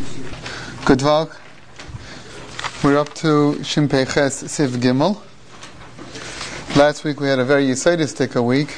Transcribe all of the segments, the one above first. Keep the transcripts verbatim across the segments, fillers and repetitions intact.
Good Vog. We're up to Shin Pei Ches Siv Gimel. Last week we had a very Yisodistic week,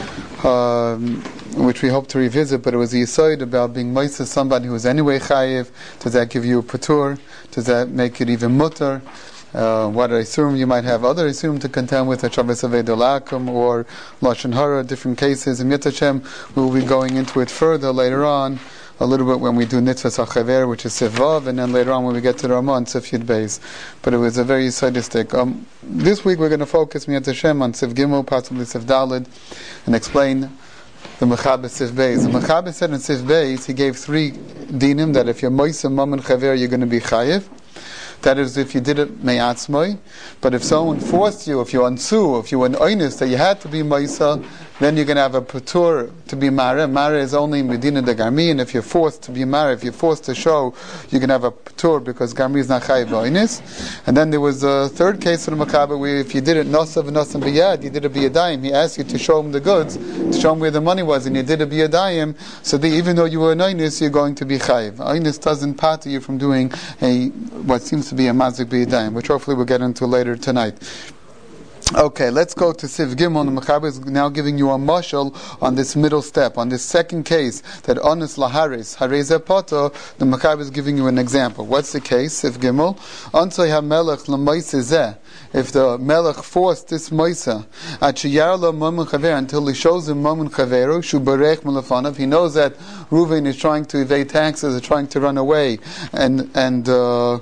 um, which we hope to revisit, but it was a Yisod about being Moisa, somebody who is anyway Chayiv. Does that give you a Patur? Does that make it even Mutter? Uh, what I assume you might have other assume to contend with, a Shabbos Avedolakum or Lashon Hara, different cases. And Yet Hashem, we will be going into it further later on, a little bit when we do Nitzvah Sachaver, which is Sivav, and then later on when we get to the Ramah and Sif Yud Beis. But it was a very sadistic. Um, this week we're going to focus, Miyat Hashem, on Sif Gimel, possibly Sif Dalid, and explain the Mechaber Sif Beis. The Mechaber said in Sif Beis, he gave three dinim, that if you're Moisa, Mam, and Chaver, you're going to be Chayiv. That is, if you did it me'atzmoi. But if someone forced you, if you're ansu, if you were an oinus, that you had to be Moisa, then you're going to have a patur to be mara. Mara is only medina de garmi, and if you're forced to be mara, if you're forced to show, you're going to have a patur because garmi is not chayiv oinus. And then there was a third case in the Mechaber where if you did it nosav nosav biyad, you did it biyadayim. He asked you to show him the goods, to show him where the money was, and you did it biyadayim. So that even though you were an oinus, you're going to be chayiv. Oinus doesn't part you from doing a what seems to be a mazik biyadayim, which hopefully we'll get into later tonight. Okay, let's go to Siv Gimel. The Mechaber is now giving you a mashal on this middle step, on this second case, that Onis Laharis, Hareza Poto, the Mechaber is giving you an example. What's the case? Siv Gimel. Ansoi HaMelech L'Moise Zeh. If the Melech forced this Moisa, at Sheyar Lo Mamun Chaver, until he shows him Mamun Chaveru, Shu Berech Melefanav, he knows that Reuven is trying to evade taxes, is trying to run away, and, and, uh,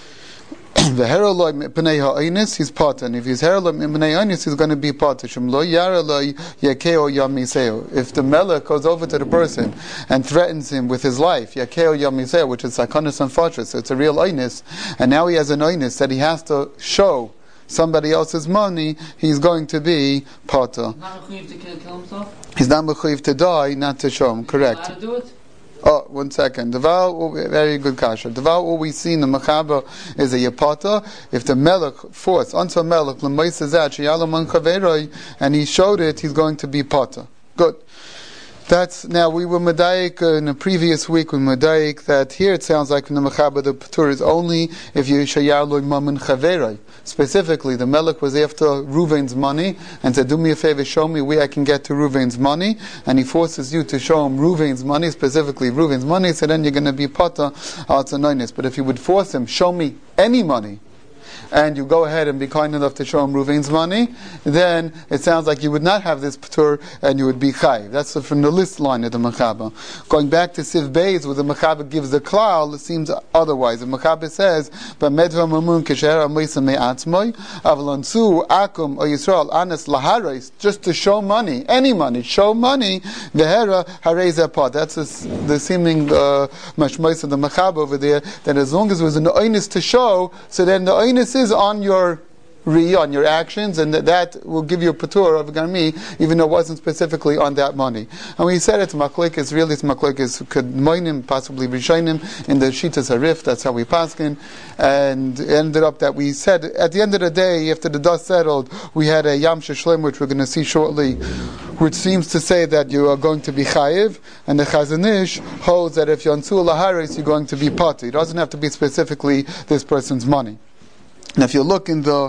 the heroloi pnei ha'onis, he's potter. And if he's heroloi pnei ha'onis, he's going to be potter. Shem lo yaraloi yakeo yamiseo. If the melech goes over to the person and threatens him with his life, yakeo yamiseo, which is sakonis and fortress, so it's a real onis, and now he has an onis that he has to show somebody else's money, he's going to be potter. He's not mechuyev to kill, kill himself? He's not mechuyev to die, not to show him. Correct. He's allowed to do it? Oh, one second. Deval, very good kasha. Deval, what we see in the Mechaber is a yapata. If the melech forced, unto melech, l'moisezat, sheyalam man chaveroi, and he showed it, he's going to be potter. Good. That's, now we were medayik uh, in a previous week, we were medayik that here it sounds like in the Mechaber the patur is only if you shayar lo mamun chaveroi. Specifically, the Melech was after Reuven's money and said, do me a favor, show me where I can get to Reuven's money. And he forces you to show him Reuven's money, specifically Reuven's money, so then you're going to be potter out of noinus. But if you would force him, show me any money, and you go ahead and be kind enough to show him Reuven's money, then it sounds like you would not have this patur and you would be chayiv. That's from the list line of the Mechaber. Going back to Siv Beis, where the Mechaber gives the klal, it seems otherwise. The Mechaber says, "B'medva mamun kesher amoisa me'atzmoi avlansu akum o Yisrael anas laharis," just to show money, any money, show money. Vehera hareza pot. That's the, the seeming uh, mashmois of the Mechaber over there. That as long as it was an oinus to show, so then the oinus is on your re, on your actions, and that, that will give you a patur of garmi, even though it wasn't specifically on that money. And we said it's maklik, it's really it's maklik, is could moinim, possibly rishonim, in the Shitas Harif, that's how we paskin, and it ended up that we said, at the end of the day, after the dust settled, we had a Yam Sheshlim, which we're going to see shortly, which seems to say that you are going to be chayiv, and the Chazon Ish holds that if you're on Tzul Laharis, you're going to be pati. It doesn't have to be specifically this person's money. Now, if you look in the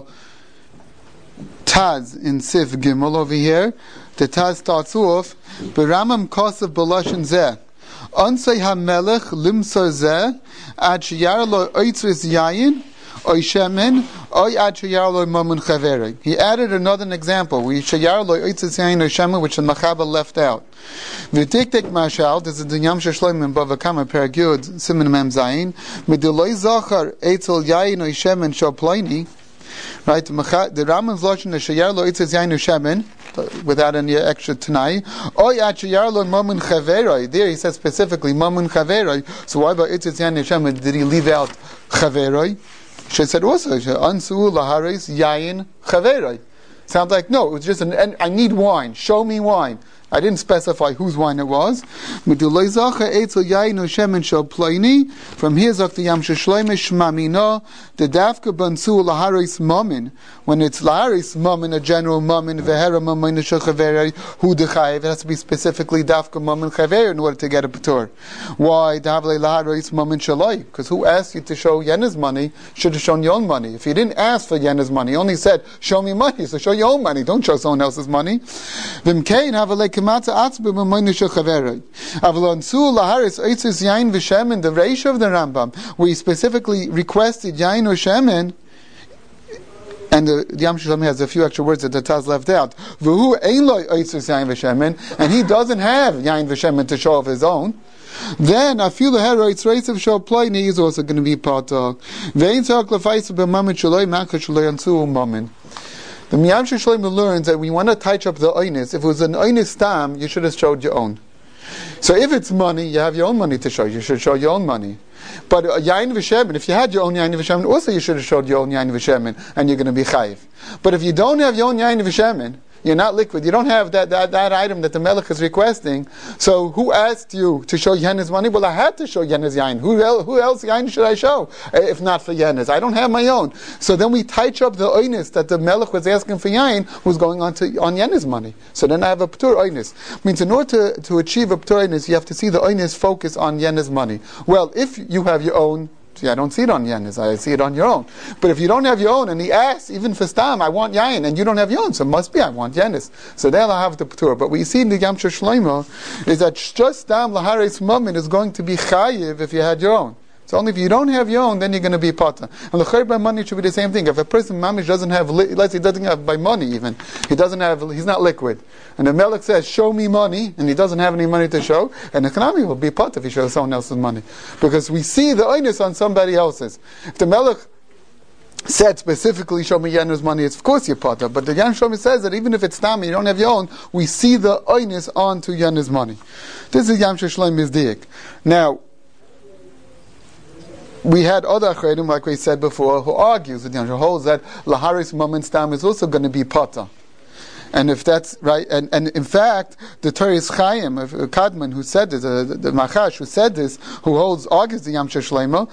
Taz in Sif Gimel over here, the Taz starts off, "B'ramam kosav b'lashon zeh, ansei hamelech limsor zeh, ad sheyar lo oitzris yayin, oy shemen, oy ad sheyar lo mamun chaverei." He added another example, we sheyar lo oitzris yayin oy shemen, which the Mechaber left out. V'tiktek mashal, this is the Yam Sheshloim in Bava Kama, Perek Yud, Siman Mem Zayin, midiloi zachar eitzel yayin oy shemen shal ploini. Right, the Rambam's lashon is sheyar lo oitzris yayin oy shemen, without any extra tanai. Oy ad sheyar lo mamun chaverei. There he says specifically mamun chaverei. So why about oitzris yayin oy shemen did he leave out chaverei? She said also ansu laharis yayin chaverei. Sounds like no, it was just an, I need wine. Show me wine. I didn't specify whose wine it was. From here, Zok the Yam Sheshloimish Shmamino, the Dafka Bansu Laharis Momin. When it's Laharis Momin, a general Momin, Vehera Momin Shechaveri, who the Chayev, it has to be specifically Dafka Momin Chaver in order to get a Patur. Why? Davle Laharis Momin Shaloi? Because who asked you to show Yena's money should have shown your own money. If you didn't ask for Yena's money, you only said, show me money, so show your own money, don't show someone else's money. Vimkein have a Kemata Atzbe Momin Shechaveri. Avlonsu Laharis Eitzis Yain Vishemen, the ratio of the Rambam, where he specifically requested Yain or Shemen, and the, the Yam Shlomi has a few extra words that the Taz left out. V'hu ein lo eitzos yain v'shemen, and he doesn't have yain v'shemen to show of his own. Then I feel the heroids race of show play, and he is also going to be part of. Vein tzarich lefais b'mamen shaloi makar shaloi ansu u'mamen. The Yam Shlomi learns that when you want to touch up the oynis, if it was an oynis stam, you should have showed your own. So if it's money, you have your own money to show. You should show your own money. But uh, yain v'shemen, if you had your own yain v'shemen, also you should have showed your own yain v'shemen, and you're going to be chayiv. But if you don't have your own yain v'shemen, you're not liquid, you don't have that, that, that item that the melech is requesting, so who asked you to show Yena's money? Well, I had to show Yena's yain. Who, el- who else yain should I show, if not for Yena's? I don't have my own. So then we touch up the oinus that the melech was asking for yain, who's going on to on Yena's money. So then I have a p'tur oinus. Means in order to, to achieve a p'tur oinus, you have to see the oinus focus on Yena's money. Well, if you have your own, see, I don't see it on Yena's, I see it on your own. But if you don't have your own, and he asks, even for Stam, I want Yain, and you don't have your own, so it must be, I want Yena's. So they'll have the P'tur. But what you see in the Yam Shlomo is that just Stam Laharis Mammon is going to be Chayiv if you had your own. So only if you don't have your own, then you're going to be Pata. And the Chayiv by money should be the same thing. If a person Mamish doesn't have, let's say he doesn't have by money even, he doesn't have, he's not liquid. And the Melech says, show me money, and he doesn't have any money to show, and the Kanami will be Pata if he shows someone else's money. Because we see the oinus on somebody else's. If the Melech said specifically, show me Yena's money, it's of course your Pata. But the Yan Shlomi says that even if it's Tami, you don't have your own, we see the oinus onto Yena's money. This is Yam Shlomi's diak. Now, we had other Achredim, like we said before, who argues with Yam, who holds that Laharis Mammon Stam is also going to be Pata. And if that's right, and, and in fact, the Toris Chaim of Kadman, who said this, uh, the, the Machash who said this, who holds argues the Yam Shlomo,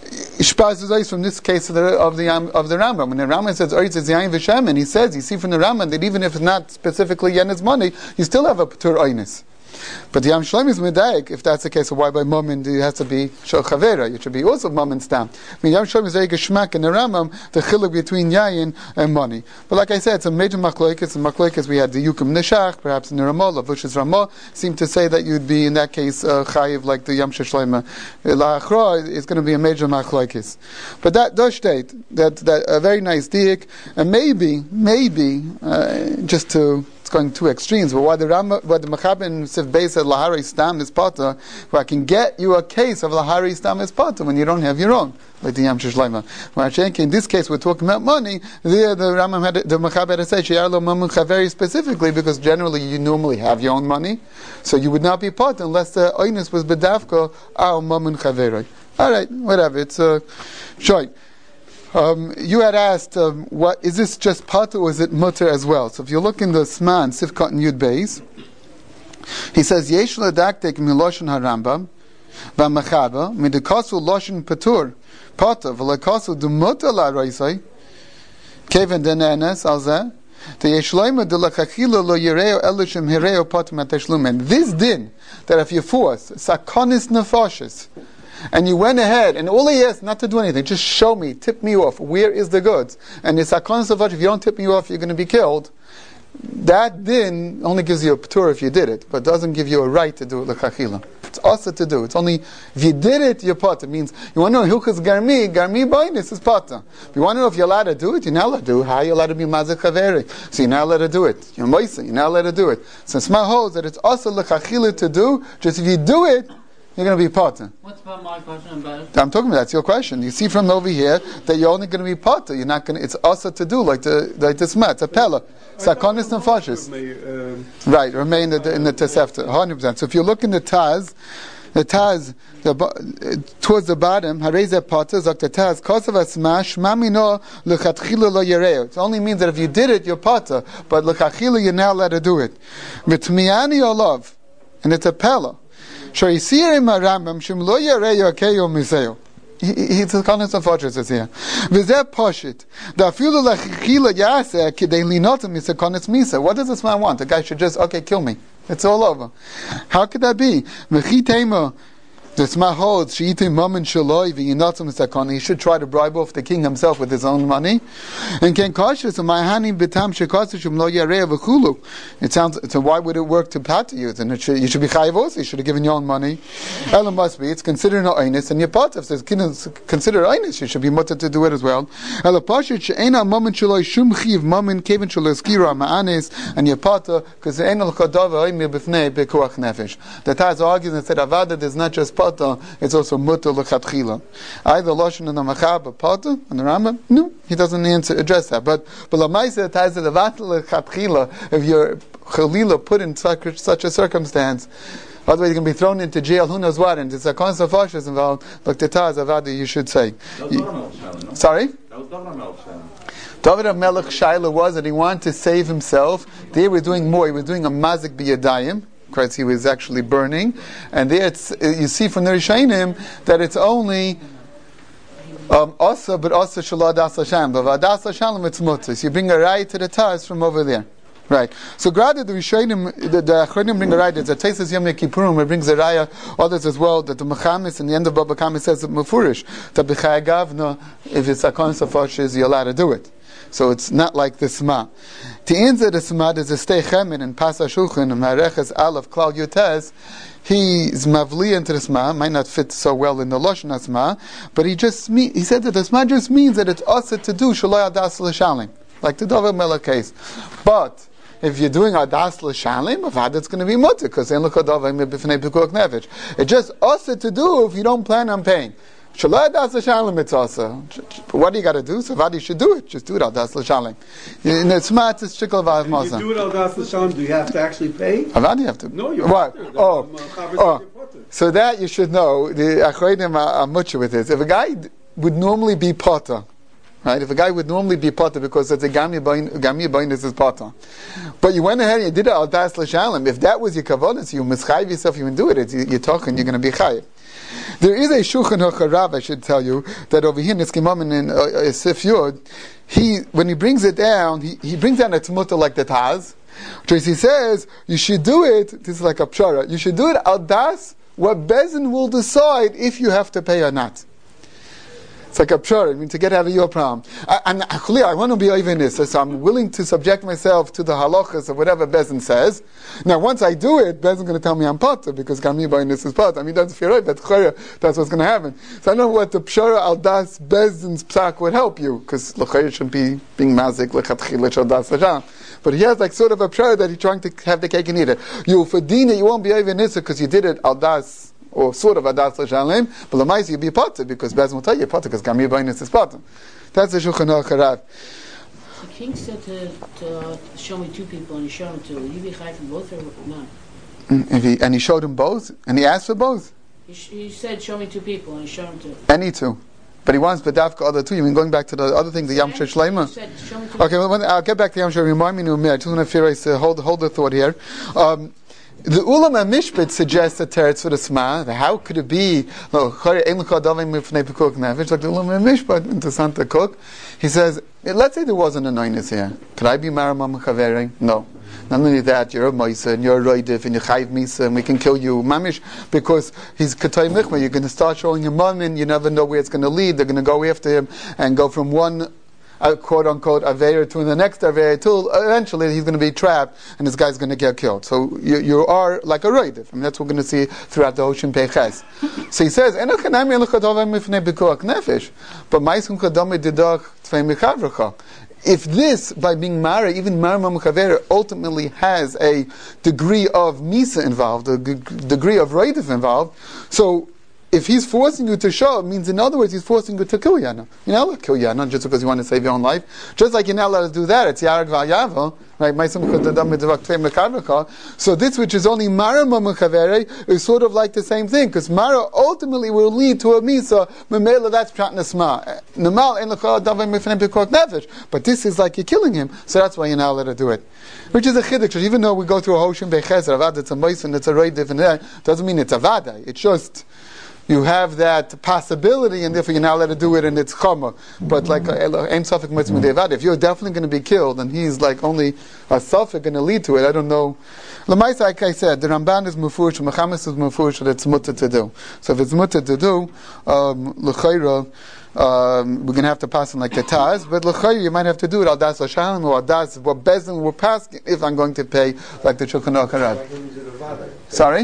Ishpaz from this case of the of the, um, of the Rambam. When the Rambam says Oritz is Yain V'Shem, and he says, you see from the Rambam that even if it's not specifically Yena's money, you still have a P'tur Oinus. But the Yam Shlomi is medayik. If that's the case, so why by Momin it has to be Shel Chavera? It should be also Momin Stam. I mean, Yam Shlomi is very geschmack in the Rambam, the chiluk between Yayin and money. But like I said, it's a major machlokes. And machlokes we had the Yukim Neshach, perhaps in the Ramah, Lavush's Ramah, seem to say that you'd be in that case uh, chayiv like the Yam Shlomi. La'achra is going to be a major machlokes. But that does state that that a very nice diak, and maybe, maybe uh, just to. Going two extremes, but why the Rambam, why the Mechaber Sif Beis said Lahari Stam is Pata, where I can get you a case of Lahari Stam is Pata when you don't have your own, like the Yam Shlomo. In this case, we're talking about money. There, the Rambam had the Mechaber had to say Sheyar Lo Mamun Chaveri specifically because generally you normally have your own money, so you would not be Pata unless the Oinus was Bedavko Al Mamun Chaveri. All right, whatever. It's a uh, short. Um, you had asked, um, what is this just Pata or is it Mutter as well? So if you look in the Sman, Sifkat and Yud Beis, he says, Yesh ledaktek miloshen harambam, v'amachaba, midikasu loshen patur, Pata, v'lekasu d'mutter la reisai, keven denenes alzeh, the Yeshloima de la Chachila lo Yereo Elishim Hireo Patum Ateshlumen. This din, that if you force, Sakonis Nefoshes, and you went ahead, and all he asked not to do anything, just show me, tip me off, where is the goods? And it's a concept of if you don't tip me off, you're going to be killed. That din only gives you a p'tur if you did it, but doesn't give you a right to do it l'chachila. It's also to do. It's only if you did it, you're pata. It means you want to know hilchas garmi, garmi b'inus is pata. If you want to know if you're allowed to do it, you're not allowed to do it. How are you allowed to be mazek chaveri? So you're not allowed to do it. You're moisa, you're not allowed to do it. So Sma holds that it's also l'chachila to do. Just if you do it, you're going to be potter. What's about my question about it? I'm talking about that's your question. You see from over here that you're only going to be potter. You're not going to. It's also to do like the like the smat. It's a pella. Sakonis and fashes. Right. Remain in the, in the Tosefta. one hundred percent. So if you look in the Taz, the Taz, the, towards the bottom, Hareze Potter, Zok the Taz, Kosav Asmash, Mamino, Lechatchila lo Yereo. It only means that if you did it, you're Potter, but Lechatchila, you're now allowed to do it. V'tmiani Olav, and it's a Pella. Shoyisirim HaRambam, Shim lo Yereo Keyo Miseo. He's a kind of fortress here. V'zeh Poshit, the Afilu Lechila Yaseh, Kidei Linotim is a konis misa. What does this man want? The guy should just, okay, kill me. It's all over. How could that be? The Sma holds he should try to bribe off the king himself with his own money. And can cautious it sounds so why would it work to pat you? And it should, you should be chayav also, you should have given your own money. Ella must be, it's considered no einus, and your pot if it's considered einus, you should be mutter to do it as well. Ella pashit she'ena moment shaloi shum chiv moment kevin shaloi skira ma'anes and your potter because the enel chodava oimir b'fnei bekuach nefesh. The Taz argues and said avada there's not just it's also mutter lechatchila. Either Lashon and the Machab, but Potter and the Rambam. No, he doesn't answer address that. But but Lamaisa ties to the vatal lechatchila. If you're chalila put in such, such a circumstance, otherwise you're going to be thrown into jail. Who knows what? And it's a constant fashion involved. Like the Taz avada, you should say. You, sorry. David HaMelech Shaila was that he wanted to save himself. They were doing more. He was doing a mazik biyadayim. Christ, he was actually burning, and there it's, you see from the Rishonim that it's only um, Asa, but Asa Shalad Asa Sham, but Vadas Shalom it's Mutzis. You bring a right to the Taz from over there, right? So, granted, the Rishonim, the the Achronim bring a right. It's a Tesis Yom Kippurim. It brings a raya. Others as well that the Mechamis in the end of Baba Kama says that Mefurish that B'Chai Gavna, if it's a Konsafosh, you're allowed to do it. So it's not like the Sma. To answer the Sma, there's a Stei Chemin in Pasa Shulchan, and Mareches Aleph Klal Yotez. He's mavli into the Sma, might not fit so well in the Lashon Sma, but he just mean, he said that the Sma just means that it's also to do Shalai Adas L'Shalim, like the David Melech case. But if you're doing Adas L'Shalim, Avad it's going to be mutter, because Ein L'Kodav Ein B'fnei Pekuach Nefesh. It's just also to do if you don't plan on paying. Shalai das l'shalim it's also. What do you got to do? So what you should do it. Just do it al das l'shalim. In it's smart, it's shikol v'av masa. You do it al das l'shalim. Do you have to actually pay? Avad you have to. No, you what? have to. Oh, oh. So that you should know. The achronim are much with this. If a guy would normally be potter, right? If a guy would normally be potter because it's a gam yabayin is his potter, but you went ahead and you did it al das l'shalim. If that was your kavod, so you mischayv yourself, you can do it. It's, you're talking, you're going to be chayiv. There is a Shulchan Aruch Rav, I should tell you, that over here in Niskimamin in uh, Sif Yud, he, when he brings it down, he, he brings down a tzmuta like the Taz, which he says, you should do it, this is like a pshara, you should do it al das, what Bezin will decide if you have to pay or not. It's like a pshara, I mean, to get out of your problem. I, and actually, I want to be even this, so I'm willing to subject myself to the halachas of whatever Bezin says. Now, once I do it, Bezin's going to tell me I'm potter, because Gami Bainis is potter. I mean, that's fear, that's chayah, that's what's going to happen. So I don't know what the pshara al das Bezin's psak would help you, because l'chayah should be being mazik, l'chatchil, al das l'sham. But he has like sort of a pshara that he's trying to have the cake and eat it. You, for dina, you won't be even this, because you did it al das, or sort of adas l'shalim, but l'mais you'll be potter because Bez will tell you potter because Gami Bainis is potter. That's the Shulchan Aruch Rav. The king said to, to uh, show me two people, and he showed him two. Will you be chai for both or not? If he, and he showed him both, and he asked for both. He, sh- he said, "Show me two people," and he showed him two. Any two. But he wants Badavka other two. You mean going back to the other thing, the Yam Shel Shleima? Okay, well, when, I'll get back to Yam Shel. Remind me, I just want to hold hold the thought here. Um, The Ulam HaMishpat suggests a teretz for the Sma. How could it be? Like the Ulam HaMishpat into Santa Cook. He says, let's say there wasn't a noinus here. Could I be Maramam Chavering? No. Not only that, you're a Moisa and you're a Roidif and you're Chayiv Misa and we can kill you, Mamish, because he's Katay Michma. You're going to start showing him mom and you never know where it's going to lead. They're going to go after him and go from one Uh, quote unquote Aveir to the next Aveir till eventually he's going to be trapped and this guy's going to get killed. So you, you are like a Roidif. I mean, that's what we're going to see throughout the Hoshin Peiches. So he says, but if this, by being Mara, even Mara Mamchaver, ultimately has a degree of Misa involved, a g- degree of Roidif involved, so if he's forcing you to show, it means in other words he's forcing you to kill Yana. You're not allowed to kill Yana just because you want to save your own life. Just like you're not allowed to do that, it's Yarag V'Ayava, right? So this, which is only Mara Mamachavere, is sort of like the same thing, because Mara ultimately will lead to a Misa, Memela, that's Prat Nesma. Namal en l'chol davay mifnei b'kok nefesh. But this is like you're killing him, so that's why you're not allowed to do it. Which is a chiddush. Even though we go through a Hoshem Bechezer, Avad, it's a Moisen, it's a Reidiv, and that doesn't mean it's Avada. It's just you have that possibility, and therefore you're not allowed to do it, and it's chama. But like Ein Safek Mitzvah Devad, if you're definitely going to be killed, and he's like only a Safek going to lead to it, I don't know. Lamaisa, like I said, the Ramban is mufurish, Mechamis is mufurish that it's mutter to do. So if it's mutter to do, um, l'chayra, um, we're going to have to pass on like the Taz, but l'chayra you might have to do it al das l'shalom or al das what bezin will pass if I'm going to pay like the Shulchan Aruch Harad. Sorry.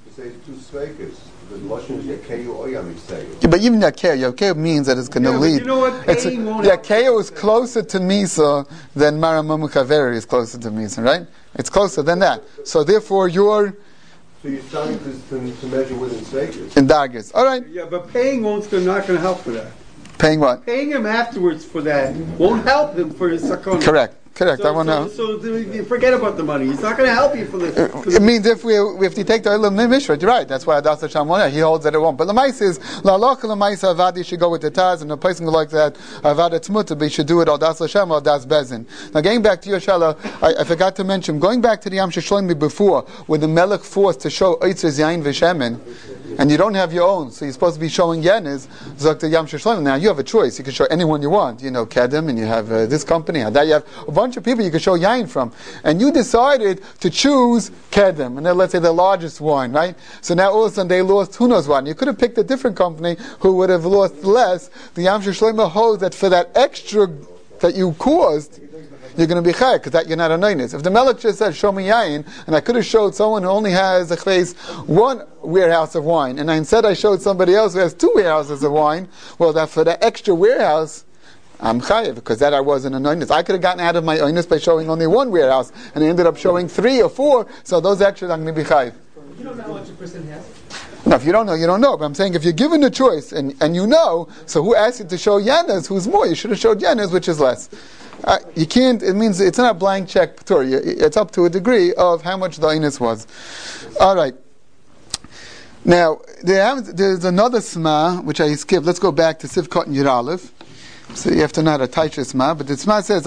Yeah, but even Yakeo, Yakeo means that it's going to yeah, lead. You know what? It's a, Yakeo is closer to Misa than Maramamu Kaveri is closer to Misa, right? It's closer than that. So therefore, you're. So you're trying to, to, to measure within Svekas. In Dargis. All right. Yeah, but paying won't not going to help for that. Paying what? Paying him afterwards for that won't help him for his sakona. Correct. Correct. So, I want to. So, so you forget about the money. He's not going to help you for the. For it means if we if you take the Olam Mishra, you're right. That's why Adas Hashem he holds that it won't. But the Lamaisa is La Loch Lamaisa Avadi should go with the Taz, and a person like that Avada Tzmuta, but should do it Adas Hashem or Adas Bezin. Now getting back to your Shala, I, I forgot to mention going back to the Yam Shlomi before, where the Melech forced to show Eitzes Yain V'Shemen, and you don't have your own, so you're supposed to be showing Yenes Zok Yam Shlomi. Now you have a choice. You can show anyone you want. You know, Kedem, and you have uh, this company, and that you have a bunch of people you can show Yain from, and you decided to choose Kedem, and then let's say the largest one, right? So now all of a sudden they lost who knows what. You could have picked a different company who would have lost less. The Yam Shlomo holds that for that extra that you caused, you're going to be chay, because that you're not a nainis. If the Melech just said, show me yain, and I could have showed someone who only has a chveis one warehouse of wine, and I instead I showed somebody else who has two warehouses of wine, well, that for the extra warehouse, I'm chayiv, because that I wasn't an oinus. I could have gotten out of my oinus by showing only one warehouse, and I ended up showing three or four, so those extras I'm going to be chayiv. You don't know how much a person has? No, if you don't know, you don't know. But I'm saying if you're given a choice, and, and you know, so who asked you to show yanas, who's more? You should have showed yanas, which is less. Uh, you can't, it means it's not a blank check tour. It's up to a degree of how much the oinus was. All right. Now, there have, there's another sma, which I skipped. Let's go back to Sivkot and Yeralev. So you have to know how to teach the Sma, but the Sma says,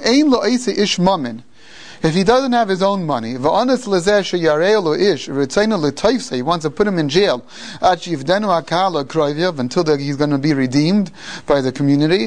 if he doesn't have his own money, he wants to put him in jail until he's going to be redeemed by the community.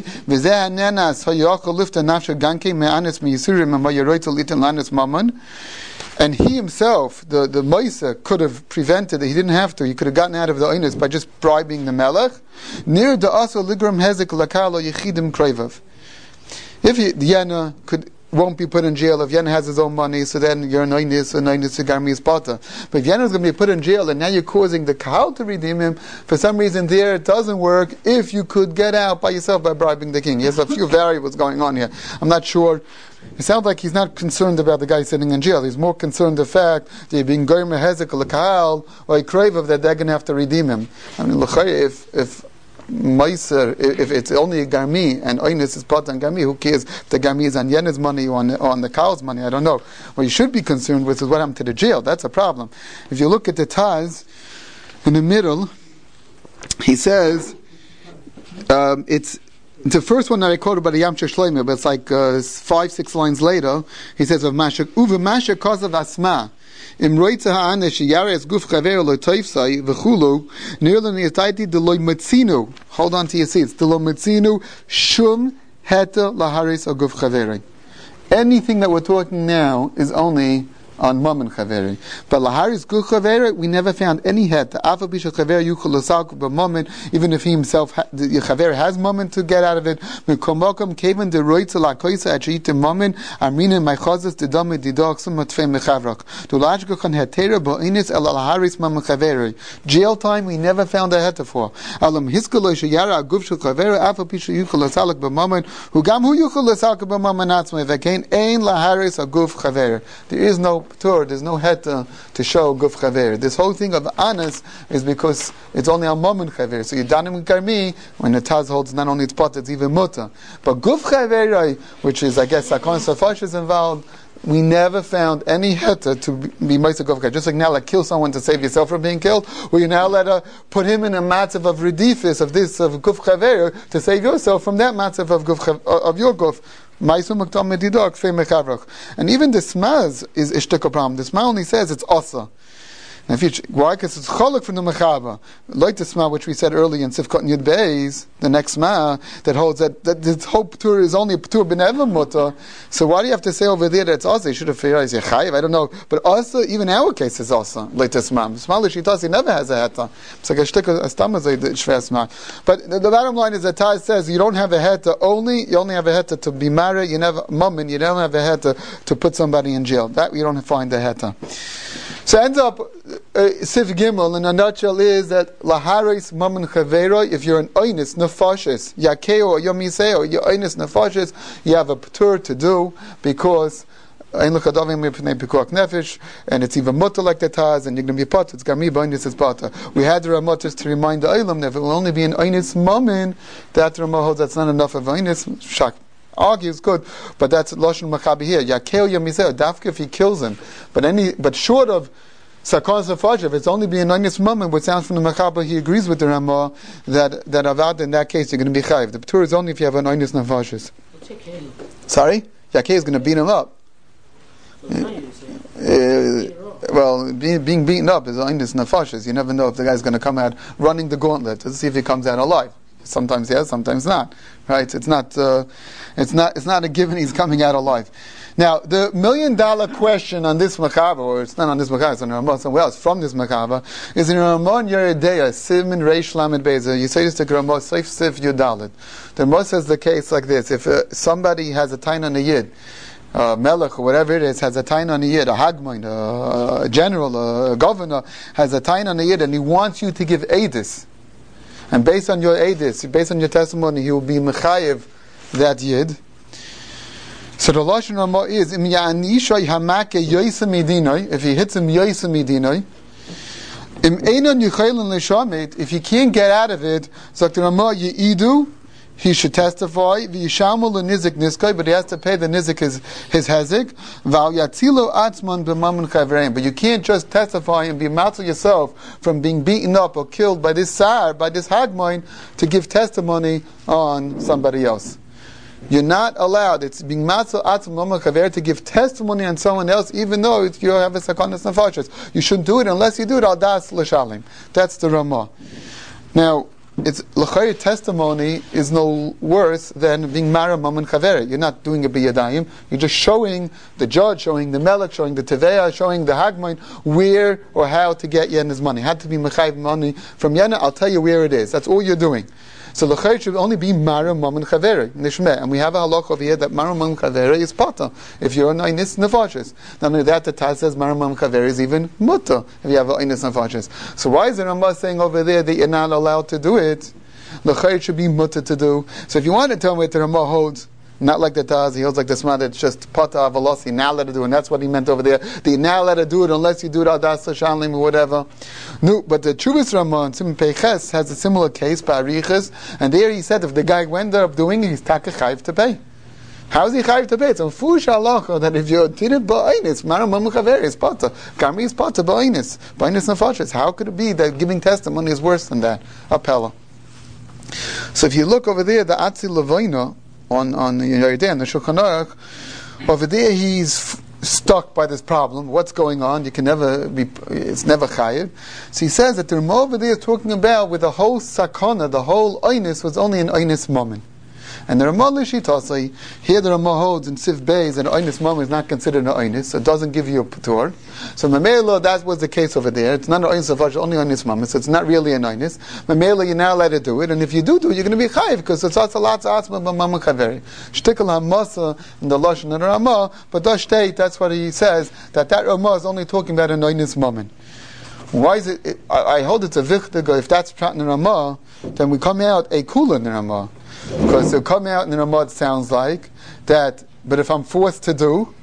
And he himself, the, the Moisa, could have prevented it. He didn't have to. He could have gotten out of the oinus by just bribing the Melech. Near the also ligram hezek lakalo yechidim krevav. If he, the Yana could won't be put in jail if Yana has his own money, so then you're an oinus, an oinus garmi is pata. But if Yana is going to be put in jail and now you're causing the kahal to redeem him, for some reason there it doesn't work if you could get out by yourself by bribing the king. There's a few variables going on here. I'm not sure. It sounds like he's not concerned about the guy sitting in jail. He's more concerned the fact that you're being goyim hezek l'kahal or a crave that they're going to have to redeem him. I mean, if if Meiser, if it's only a garmi and oinus is part on garmi, who cares if the garmi is on Yena's money or on, or on the cow's money? I don't know. What you should be concerned with is what happened to the jail. That's a problem. If you look at the Taz in the middle, he says um, it's. The first one that I quoted by the Yamcha Shloimeh, but it's like uh, five, six lines later. He says of Mashak Uve Mashak Kosav Asma Im Roitza Ha'ane Sheyares Guf Chaver Lo Toifsai V'Chulu Nirlan Yitaiti Deloy Matzinu. Hold on to your seats. Deloy Matzinu Shum Heta Laharis Aguf Chaveri. Anything that we're talking now is only on Mammon Chaveri. But Laharis Guf Chaveri, we never found any het. Afa Bisha Chaveri Yuchel Losalku B'Mammon, even if he himself, the Chaveri has Mammon to get out of it. Mekomokam Kaven De Roitza Lakoisa Achite Mammon, Amrina Maichazas De Dome Didoxum Matfei Mechavrak. To Lajgachan Hetera Bo'inis El Laharis Mammon Chaveri. Jail time, we never found a het for. Alam Hiskalo Shayara Aguf Shul Chaveri, Afa Bisha Yuchel Losalak B'Mammon, Hugam Hu Yuchel Losalku B'Mammon Atzmei, Vekain Ein Laharis Aguf Chaveri. There is no ptur, there's no heta to show guf chaver. This whole thing of anas is because it's only a moment chaver. So Yedanim Karmi, when the Taz holds not only it's pot, it's even muta. But guf chaver, which is, I guess, Sakon Safash is involved, we never found any heta to be Moshe guf chaver. Just like now, like kill someone to save yourself from being killed, or you now let her put him in a matzav of redifis, of this, of guf chaver, to save yourself from that matzav of guf of your guf. And even the smaz is ishtika problem. The smaz only says it's asa. Now, if you, why? Because it's cholok from the mechaba. Like the smaz which we said earlier in Sifkot Yud Beis, the next smaz that holds that, that this whole ptur is only a ptur ben evam muta. So why do you have to say over there that it's asa? You should have figured out chayiv. I don't know, but asa even our case is asa. Like the smaz, smaz l'shitasi never has a heta. It's like a shtika a stamazay shver smaz. But the, the bottom line is that Taz says you don't have a heta only. You only have a heta to be married. You never mummin. You don't have a heta to put somebody in jail. That you don't find the heta. So it ends up, uh, Sif Gimel, in a nutshell, is that Laharis Mammon Chavera, if you're an Oinis Nefashes, Yakeo or Yomiseo, you're Oinis Nefashes, you have a Ptur to do, because and it's even mutter like the Taz, and you're going to be pot, it's Gami Bainis is Bata. We had the Ramotas to remind the Olam that it will only be an Oinis Mammon, that Ramah holds that's not enough of Oinis, Shak. Argues good, but that's Lashon Machabi here. Yakel Yamiseo, Dafka if he kills him. But any but short of Sakon Safaj, if it's only being an honest moment, what sounds from the Machabi, he agrees with the Ramah that that Avad in that case you're going to be chayiv. The Ptur is only if you have an honest nefashis. Sorry? Yakel is going to beat him up. Uh, well, being, being beaten up is honest nefashis. You never know if the guy's going to come out running the gauntlet to see if he comes out alive. Sometimes yes, sometimes not. Right? It's not. Uh, it's not. It's not a given. He's coming out alive. Now, the million dollar question on this Machava, or it's not on this Machava, it's on Ramah somewhere else from this Machava, is in Ramah Yeredeya Simin Reish Lamed Beza. You say this to Ramah Seif Sif Yudalit. The Ramah says the case like this: if uh, somebody has a tain on a yid, uh, melech or whatever it is, has a tain on a yid, a hagmoin, a, a general, a governor has a tain on a yid, and he wants you to give edis. And based on your edis, based on your testimony, he will be mechayev that yid. So the Lashon Ramah is im ya'anishay hamake yoysa midinoi, if he hits him yoysa midinoi, im einon yuchaylin l'shamit, if he can't get out of it, so the Ramah yi'idu, he should testify, v'yishamu l'nizik niskai, but he has to pay the nizik his, his hezik, v'al yatzilo atzman b'mamun chavreim, but you can't just testify and be matzah yourself from being beaten up or killed by this sar, by this hagmoin, to give testimony on somebody else. You're not allowed, it's being matzah atzman b'mamun chaver, to give testimony on someone else, even though you have a sakonas nefashos. You shouldn't do it unless you do it al das l'shalim. That's the Ramah. Now, it's l'chayr testimony is no worse than being mara mammon chaveri. You're not doing a biyadayim. You're just showing the judge, showing the melech, showing the teveya, showing the hagmain where or how to get Yena's money. How to be mechayiv money from Yena. I'll tell you where it is. That's all you're doing. So l'chayr should only be mara mammon chaveri nishmeh. And we have a halach over here that mara mammon chaveri is pata if you're an einis nefashis. Not only that, the Taz says mara mammon chaveri is even muta if you have an einis nefashis. So why is the Rambam saying over there that you're not allowed to do it? L'chayr should be muta to do. So if you want to tell me what the Rambam holds, not like the Taz, he holds like the Smad, it's just pata avalosi, now let her do it, and that's what he meant over there. The now let her do it unless you do it al das l'shalim or whatever. No, but the Chuvas Ramah, Sim Peiches, has a similar case, Bariches, and there he said if the guy went up doing it, he's taka chayv to pay. How is he chayv to pay? It's on fush halacha that if you're did it ba'ainis, mara mamu chaver is pata, kami is pata ba'ainis, ba'ainis nefashis. How could it be that giving testimony is worse than that? Appella. So if you look over there, the Atzi Levoina, on on the Yeridei and the Shulchan Aruch, over there he's f- stuck by this problem. What's going on? You can never be. It's never chayiv. So he says that the Ramah over there is talking about with the whole sakana, the whole oynis was only an oynis moment. And the Ramah l'shitasi, here the Ramah holds in Sif Beis that an oynis moment is not considered an oynis, so it doesn't give you a patur. So Mamela, that was the case over there. It's not an oynis avash, only oynis moment, so it's not really an oynis. Mamela, you're now allowed to do it, and if you do do it, you're going to be chayiv, because it's also lots of atzma b'mamah chaveri. Shtikal hamasa in the Lashon and the Ramah, but does state, that's what he says, that that Ramah is only talking about an oynis moment. Why is it, it I, I hold it's a vichtiga, if that's prat in the Ramah, then we come out a kula in the Ramah. Because to come out in the Ramah sounds like that, but if I'm forced to do,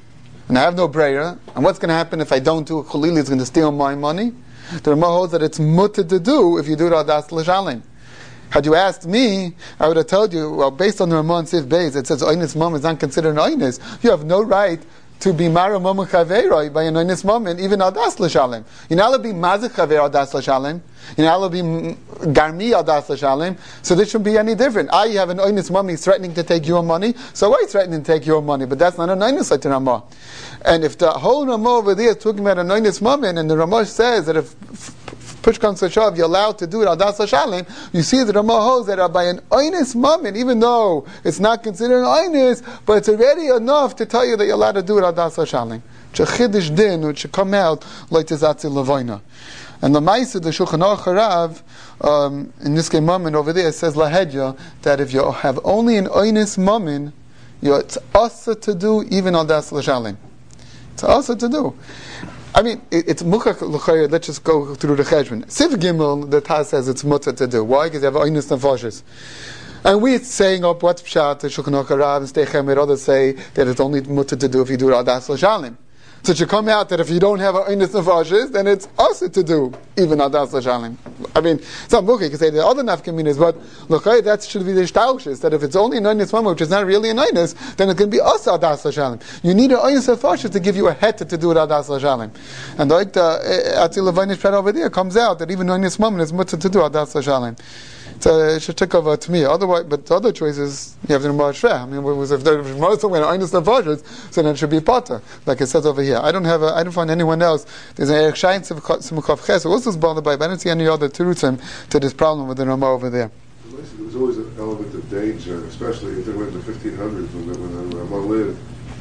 and I have no brayer, and what's going to happen if I don't do it? Cholili is going to steal my money. The Rama holds that it's mutter to do if you do it adas l'shalim. Had you asked me, I would have told you, well, based on the Rama and Sif Beis, it says oinus mom is not considered an oinus. You have no right to be mara mom chaveroi by an oinus moment, even adas l'shalim. You're not allowed to be mazik chaver adas l'shalim. You're not allowed to be garmi adas l'shalim. So this shouldn't be any different. I have an oinus mom, he's threatening to take your money, so why is threatening to take your money? But that's not an oinus like the Rama. And if the whole Rama over there is talking about an oinus moment, and the Rama says that if push comes to shove, you're allowed to do it adas l'shalim, you see the Rama holds that by an oinus moment, even though it's not considered an oinus, but it's already enough to tell you that you're allowed to do it adas l'shalim. It's a chiddush din which should come out like tizatzi levoina. And the Maisa, the Shulchan Aruch Harav, um, in this game moment over there, says lahedya that if you have only an oinus moment, it's asa to do even adas l'shalim. It's asa to do. I mean, it, it's mukach l'chayr. Let's just go through the cheshbon. Siv Gimel, the Taz says it's mutter to do. Why? Because you have oinus nefashis. And we're saying up what's pshat, the Shulchan Aruch Harav and Steichem, others say that it's only mutter to do if you do it adas l'shalim. So it should come out that if you don't have a oinus nefashis, then it's also to do even adas l'shalim. I mean, some mukach can say the other nafkaminas, but l'chayr that should be the shtaushis, that if it's only an oinus mama, which is not really an oinus, then it can be also adas l'shalim. You need an oinus nefashis to give you a heta to do it adas l'shalim. And like the Atil Levanish Prat over there comes out that even oinus mama is mutter to do adas l'shalim. It should take over to me. Otherwise, but the other choices you have the Ramah Shveh. I mean, if there's more somewhere oinus nefashis, so then it should be potter, like it says over here. I don't have. A, I don't find anyone else. There's an Erech Shayin Simukov Ches who also is bothered by, but I don't see any other terutzim to this problem with the Ramah over there. There was always an element of danger, especially if they went in the fifteen hundreds when the, when the Ramah lived.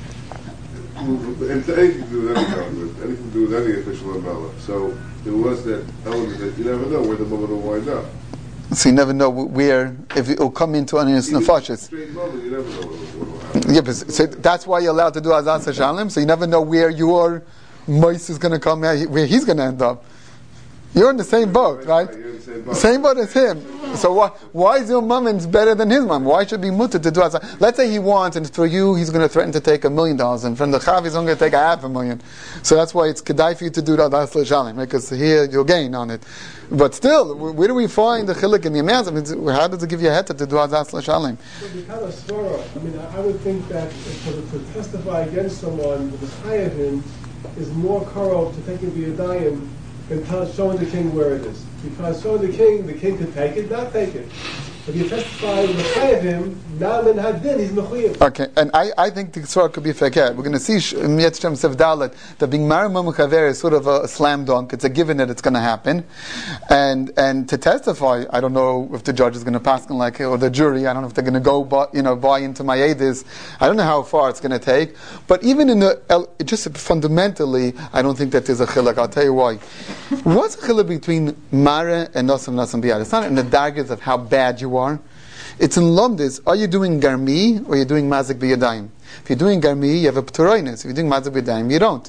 And anything to do with any government, anything to do with any official umbrella. So there was that element that you never know where the moment will wind up. So you never know where, if it will come into an oinus nefashis. Yeah, but so that's why you're allowed to do adas l'shalim. So you never know where your mois is going to come out, where he's going to end up. You're in the same boat, right? Same boat as him. So why, why is your moment better than his mom? Why should be mutter to do adas? Let's say he wants, and for you, he's going to threaten to take a million dollars, and from the chav, he's only going to take a half a million. So that's why it's kedai for you to do adas l'shalim, because here you'll gain on it. But still, where do we find the chiluk in the amounts? I mean, how does it give you a heta to do adas l'shalim? So because of svara, I mean, I would think that to, to testify against someone who was higher than him is more korov to taking the yadayim than tell, showing the king where it is. Because showing the king, the king could take it, not take it. If you testify in the chayav him, now then hadin, he's mechuyev. Okay, and I, I think the tzvah could be fekeh. We're going to see in Yetz Shem Sef Dalet that being married Mamuchaver is sort of a, a slam dunk. It's a given that it's going to happen, and and to testify, I don't know if the judge is going to pass on like or the jury. I don't know if they're going to go, buy, you know, buy into my edis. I don't know how far it's going to take. But even in the it just fundamentally, I don't think that there's a chiluk. I'll tell you why. What's the chiluk between mare and nasam nasam biyad? It's not in the dargers of how bad you are. It's in Lomdis. Are you doing garmi or are you doing mazik b'yadayim? If you're doing garmi, you have a p'turoinus. If you're doing mazik b'yadayim, you don't.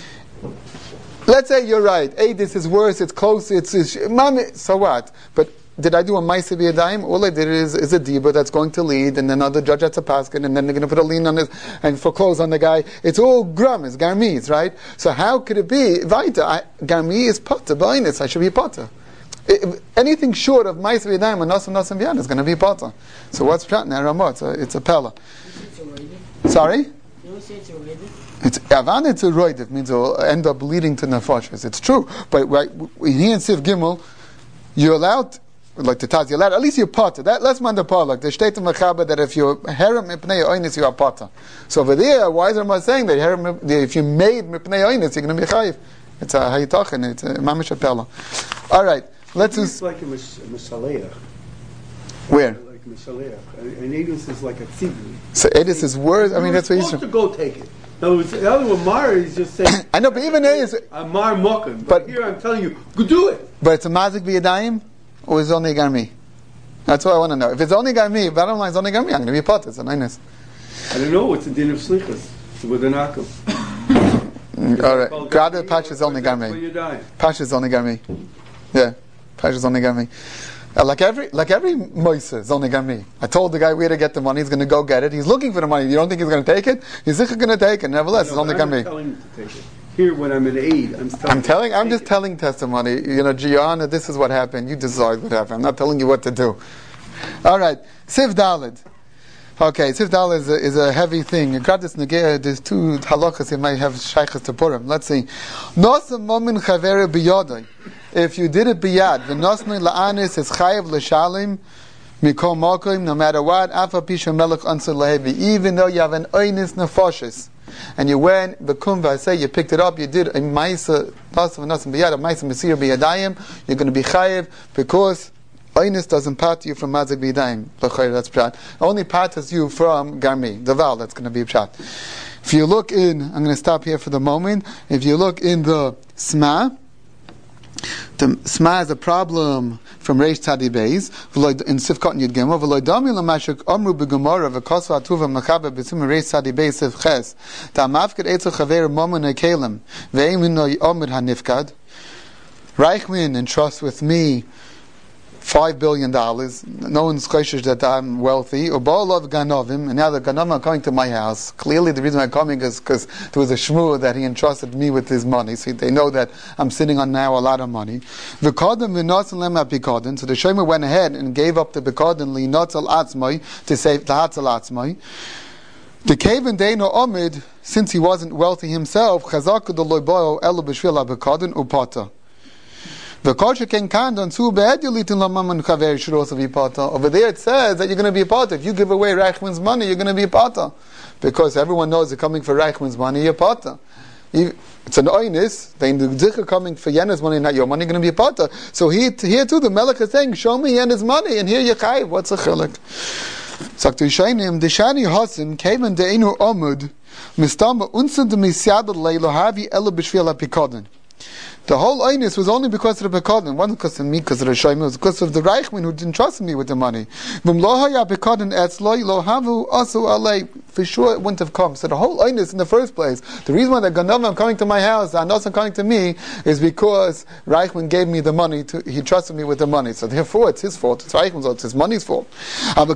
Let's say you're right. Hey, this is worse. It's close. It's, it's mami. So what? But did I do a mazik b'yadayim? All I did is, is a diba that's going to lead, and then another judge has a paskin, and then they're going to put a lien on this and foreclose on the guy. It's all gram. It's garmis, right? So how could it be? Vaita, garmi is potter b'oinus. I should be potter. It, anything short of Ma'is V'yadayim and Nasam Nasam V'yad is going to be Potter. So what's Pshat now? Ramah, it's a, it's a Pella. Sorry? You don't say it's a roidiv? It's Avan, it's a roidiv, means it will end up leading to Nefashis. It's true. But right, here in Sif Gimel, you're allowed, like the Taz, you're allowed, at least you're Potter. That, let's man the Potter. Like the Shteit Mechaber, that if you're Herem Mipnei Oynis, you are Potter. So over there, why is Ramah saying that Herem, if you made Mipnei Oynis, you're going to be Chayiv? It's a Hayitachin, it's a Mamish a Pella. All right. Let's It's like a Misaleach. Where? Like a Misaleach. An Edis is like a tzibri. So Edis is worse. I mean, that's what you're he's supposed to go take it. In other words, the other one, Mar is just saying. I know, but even Edis. Mar Mokum. But, But here I'm telling you, go do it. But it's a mazik b'yadayim, or is it only garmi? That's what I want to know. If it's only garmi, bottom line is only garmi, I'm going to be pot. It's a nice. I don't know. It's a din of slichas with an akum. All right. Grada Pash is only garmi. Pash is only garmi. Yeah. Pash is only garmi. Uh, like every like every moisa is only got me. I told the guy where to get the money. He's going to go get it. He's looking for the money. You don't think he's going to take it? He's going to take it. Nevertheless, it's only got me. I'm telling him to take it. Here, when I'm an aide, I'm telling. I'm telling. I'm just it. telling testimony. You know, Gianna, this is what happened. You decide what happened. I'm not telling you what to do. All right, Siv Daled. Okay, Siv Daled is a, is a heavy thing. You got this negea. There's two halachas you might have shaykhs to Purim. Let's see. Nosa momin chavere biyodai. If you did it biyad, v'nosnei la'anis is chayev l'shalim mikol mokim, no matter what, afa pisha melech ansel lehevi, even though you have an oynis nefoshes, and you went, bekum v'aseh, you picked it up, you did a ma'isa, nosa v'nosim biyad, a ma'isa mesir biyadayim, you're going to be chayev, because oynis doesn't part you from mazik biyadayim. L'chayr, that's pshat. Only parts you from garmi, the val, that's going to be pshat. If you look in, I'm going to stop here for the moment, if you look in the Sma, the Sma is a problem from Reish Tzadi Beis in Sifkot Yud Gimel. V'lo dami l'mashik amru b'gemara v'kosu atuva m'chaba b'tzim Reish Tzadi Beis Sif Ches ta'mafked etzel chaver momon ha'kelem ve'emin no yomid ha'nifkad. Reichman entrusts with me five billion dollars. No one's chayshish that I'm wealthy. Ubalov ganovim, and now the ganovim are coming to my house. Clearly, the reason I'm coming is because there was a shmur that he entrusted me with his money. So they know that I'm sitting on now a lot of money. V'kodem v'notzal lem ha'pikodin. So the shomer went ahead and gave up the pikodin li'notzal atzmai to save the hatzal atzmai. The kaven deino omid, since he wasn't wealthy himself, chazak the loiboyo elu b'shvil ha'pikodin upata. The culture can count on two bad you litin lamaman kaver should also be pata. Over there it says that you're going to be pata. If you give away Reichman's money, you're going to be pata, because everyone knows you're coming for Reichman's money. You're pata. It's an oynis. The individual coming for Yena's money, not your money, going to be pata. So here, here too, the Melech is saying, "Show me Yena's money," and here you chayiv. What's a chilek? Sagt Yishayim, the shani hasim came in the enu omud mistama unsen de misyad leilo havi elo b'shvil hapikodin. The whole aynus was only because of the Pekodin. It wasn't because of me, because of the Shoyim. It was because of the Reichman who didn't trust me with the money. For sure it wouldn't have come. So the whole aynus in the first place, the reason why the Ganovim coming to my house and also coming to me is because Reichman gave me the money, to, he trusted me with the money. So therefore it's his fault. It's Reichman's fault. It's his money's fault. And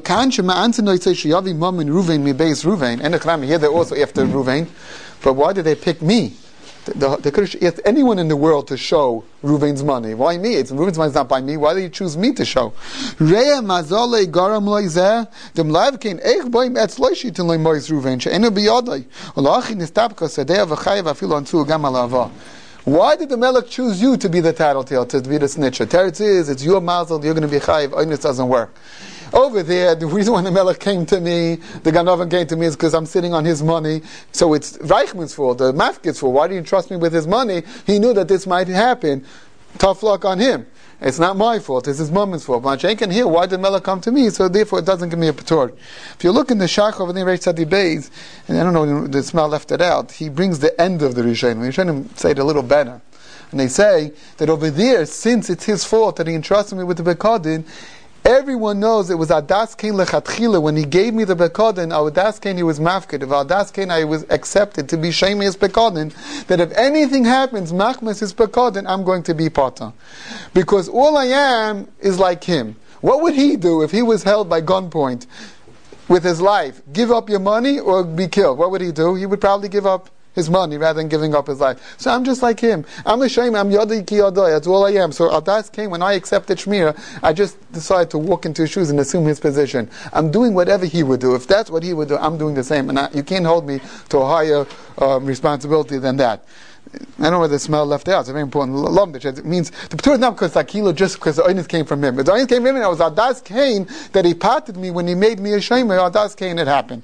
here they're also after Ruvain. But why did they pick me? The, they could have asked anyone in the world to show Reuven's money. Why me? It's Reuven's money is not by me. Why did you choose me to show? Rea mazale garam loizeh dem live kein eich boim etz loishi tin loy moiz Reuven she'enu biyodai olachi nistapka sadeh v'chayev afilu antu gam alava. Why did the Melech choose you to be the tattletale, to be the snitcher? Teretz is, it's your mazel, you're going to be chayev, oinus doesn't work. Over there, the reason why the Melech came to me, the Ganovim came to me, is because I'm sitting on his money. So it's Reichman's fault, the Mafkid's fault. Why didn't you trust me with his money? He knew that this might happen. Tough luck on him. It's not my fault, it's his mama's fault. But I can hear, why did Melech come to me? So therefore it doesn't give me a patur. If you look in the Shach over there, Reish Tzadi Beis, and I don't know, the smell left it out, he brings the end of the Rishonim. The Rishonim say it a little better. And they say that over there, since it's his fault that he entrusted me with the Bekodin, everyone knows it was Adas Kain Lechatchila. When he gave me the Bekodin, Adas Kain he was mafkid. If Adas Kain I was accepted to be Shemi as Bekodin, that if anything happens, Machmas is Bekodin, I'm going to be Pata. Because all I am is like him. What would he do if he was held by gunpoint with his life? Give up your money or be killed? What would he do? He would probably give up his money rather than giving up his life. So I'm just like him. I'm a shame. I'm yodai ki yodai. That's all I am. So Adas came when I accepted Shmira. I just decided to walk into his shoes and assume his position. I'm doing whatever he would do. If that's what he would do, I'm doing the same. And I, you can't hold me to a higher uh, responsibility than that. I don't know where the smell left out. It's a very important lomdich. It means the P'tur is not because Akilo, just because the Oynis came from him. If the Oynis came from him, it was Adas Kain that he parted me when he made me a Shemer. Adas Kain it happened.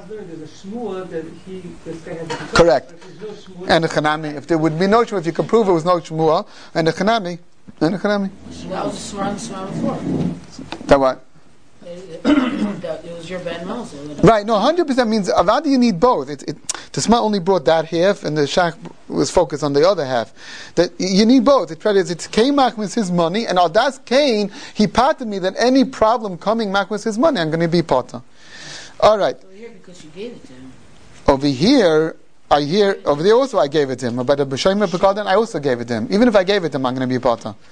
Correct. And the Chanami. If there would be no Shmuel, if you could prove it was no Shmuel, and the Chanami. And the Chanami. So that was a smart smart before. That what? It was your bad mouth. Right, no, one hundred percent means Avadi you need both. It, it, the Sma only brought that half, and the Shach was focused on the other half. That you need both. It, it's Kain Machmas his money, and Adas Kain, he parted me that any problem coming Machmas his money, I'm going to be Potter. All right. Over here because you gave it to him. Over here, I hear, over there also I gave it to him. But the B'Shem Pekadon, I also gave it to him. Even if I gave it to him, I'm going to be Potter.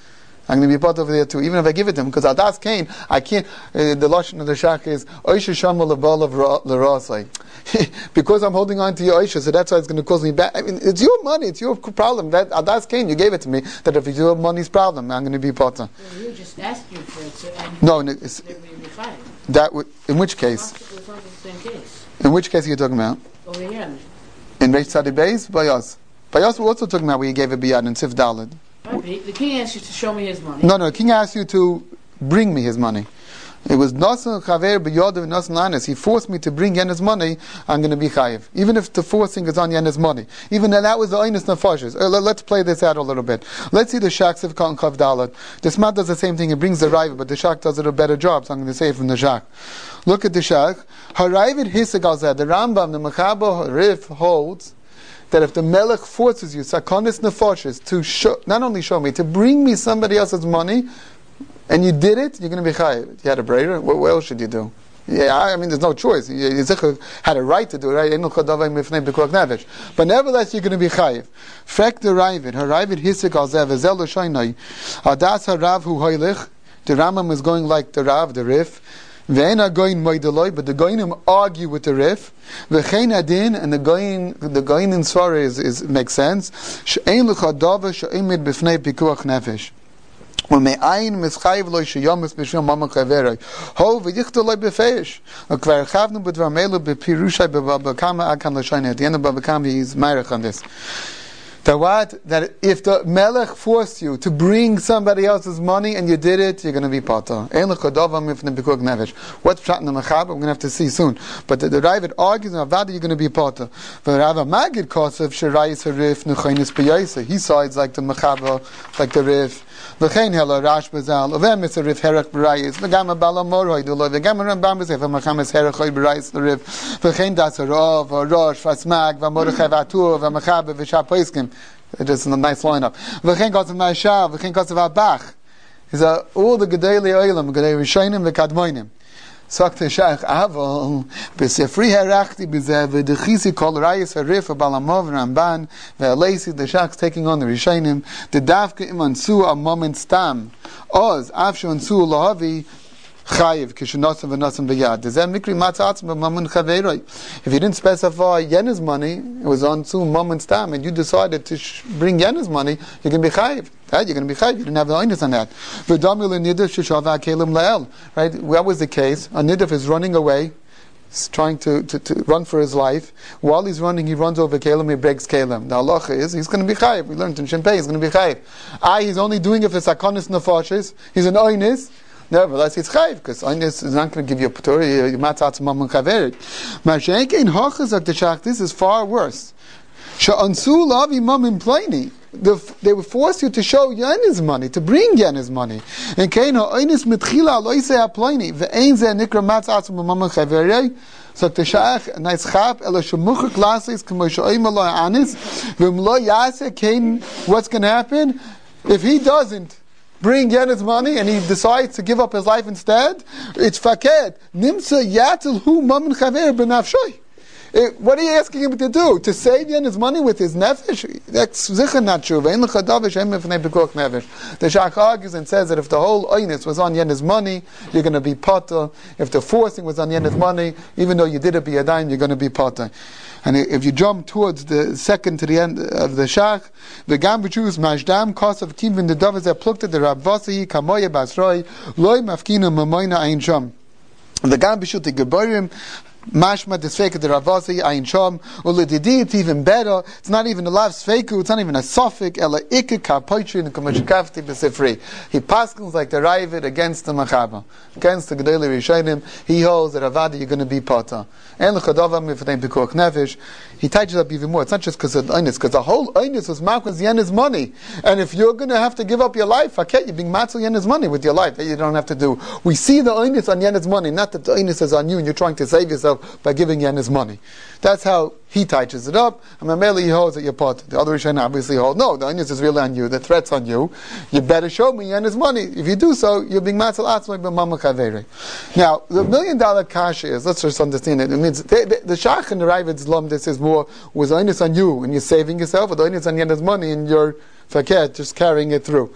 I'm going to be part over there too, even if I give it to him, because Adas Kain, I can't, uh, the Lashon of the Shach is, Oisha Shama Lebal of L'Rasai. Because I'm holding on to your Oisha, so that's why it's going to cause me back. I mean, it's your money, it's your problem. That Adas Kain, you gave it to me, that if it's your money's problem, I'm going to be part of. Well, you just asked you for it, so, and no, no it's, that w- in which case? It's not the same case. In which case are you talking about? Over here. In Reish Tzadi Beis? By us. By us, we're also talking about where you gave a biyad in Sif Daled. The king asked you to show me his money. No, no, the king asked you to bring me his money. It was Nasan Chaver B'Yodav Nasan Lanes. He forced me to bring Yena's money. I'm going to be chayiv, even if the forcing is on Yena's money. Even though that was the Einus Nefashis. Uh, let's play this out a little bit. Let's see the Shach Siv Katan Chav Daled. The Smat does the same thing. It brings the Raiva, but the Shach does it a better job. So I'm going to say it from the Shach. Look at the Shach. Harayvid Hisig Al Zeh. The Rambam, the Mechaba Rif holds that if the Melech forces you, Sakonis Nefashis, to show, not only show me, to bring me somebody else's money, and you did it, you're going to be chayiv. You had a brayer, what, what else should you do? Yeah, I mean, there's no choice. Yitzchak had a right to do it, right? But nevertheless, you're going to be chayiv. Frek the Ravid, Haravid Hisik al Zev, Zel Shainai, Adas Harav Hu Hoilich, the Rambam is going like the Rav, the Rif, Ve'ena goyin moideloi, but the goyinim argue with the Rif. Ve'chein adin, and the goyin, the goyin in Svarah is, is makes sense. She'ein l'chadava she'imid b'fnei pikuach nefesh. ומאין מסחייב לו שיומס בשביל ממה חברי. הו ויכתו לו בפייש. וכבר הרחבנו בדבר מלו בפירושי בבבקמה עד כאן לשיינה. At the end of Babakama, he's marich on this. That what? That if the Melech forced you to bring somebody else's money and you did it, you're going to be pata. What's pshat in the Mechab? We're going to have to see soon. But the, the Ravid argues on Avada, you're going to be pata. But Rav Magid Kosev Shirayis Harif Nuchainis B'Yaisa. He sides like the Mechaba, like the Rif. V'chein hela Rash Bazal. Ovem is a Rif Herach B'Rayis. V'gam Bala Moroi Duloi. V'gam Rambam B'Zef. V'macham is Herach Hoi B'Rayis the Rif. V'chein Das Harav V'Rosh V'Smag V'Mordechai V'Atur V'Mechaba V'Shapoiskim. It is a nice lineup. V'chein Kosev Ma'ashav. V'chein Kosev Abach. Is all the Gedei Oilam, Gedei Rishonim V'Kadmoinim. Sagt der Sheikh Aval, besefri herachti b'zeh v'dechisi kol rayis harif v'balamov Ramban v'aleisi, the Sheikh's taking on the Rishonim, the davke im ansu a moment stam, oz afshu ansu lahavi chayiv kishunosim v'nosim b'yad. Dezeh mikri matzatz b'mamun chaveroi. If you didn't specify Yena's money, it was on two moments time, and you decided to sh- bring Yena's money, you're going to be chayiv. Right? You're going to be chayiv. You didn't have the oinus on that. Right? What was the case? A nidif is running away, trying to, to, to run for his life. While he's running, he runs over kelim, he breaks kelim. The halacha is, he's going to be chayiv. We learned in Shempei, he's going to be chayiv. Ah, he's only doing it for sakonis nefashis. He's an oinus. Nevertheless, it's chayiv, because oinus is not going to give you a patur, matzatz mamun chaverit. Mashenkein hochazak the shach, this is far worse. Sha'ansu lavi mamim plaini. They would force you to show Yena's money, to bring Yena's money. And keino oinus mitchila loise haplaini ve'ein zeh nikra matzatz mamun chaverei. So the shach nice chap ela shemuchak lasis k'mo she'oim lo anis v'im lo yaseh kein. What's going to happen if he doesn't bring Yena's money and he decides to give up his life instead? It's faked nimsa yatil hu mamun chaver b'nafshoy. It, what are you asking him to do? To save Yena's money with his nefesh? That's zichar not true. The Shach argues and says that if the whole oinus was on Yena's money, you're going to be potter. If the forcing was on Yena's money, even though you did it b'yadayim, you're going to be potter. And if you jump towards the second to the end of the Shach, the gam b'chuvus mashdam kosav kivin the dovas that plucked at the Rabvasi kamoye basroi loy mafkina mamoyna ein sham. The gam b'shut the gebarim mashma desfeka the Ravasi ayin sham uledidi. It's even better. It's not even a lav sfeku. It's not even a suffix. Ela ikka kapoitri and kamashkafti b'sifri. He paskins like the Ravid against the Machaba, against the Gedei Rishonim. He holds that Avada you're going to be pata. And l'chadavam if they pikuach nefesh. He touches up even more. It's not just because of the oinus, because the whole oinus was malchus Yena's money. And if you're going to have to give up your life, okay, you're being matzil Yena's money with your life. That you don't have to do. We see the oinus on Yena's money, not that the oinus is on you and you're trying to save yourself by giving Yena's money. That's how he touches it up. And Mameli he holds that you're part. The other Rishonim obviously hold, no, the oinus is really on you. The threat's on you. You better show me Yena's money. If you do so, you're being matzil atzmai b'mama chaveri. Now, the million dollar kasha is, let's just understand it. It means they, they, the Shach and the Ravid's lom, this is more, was oinus on you and you're saving yourself, or the oinus on Yena's money and you're faket, just carrying it through.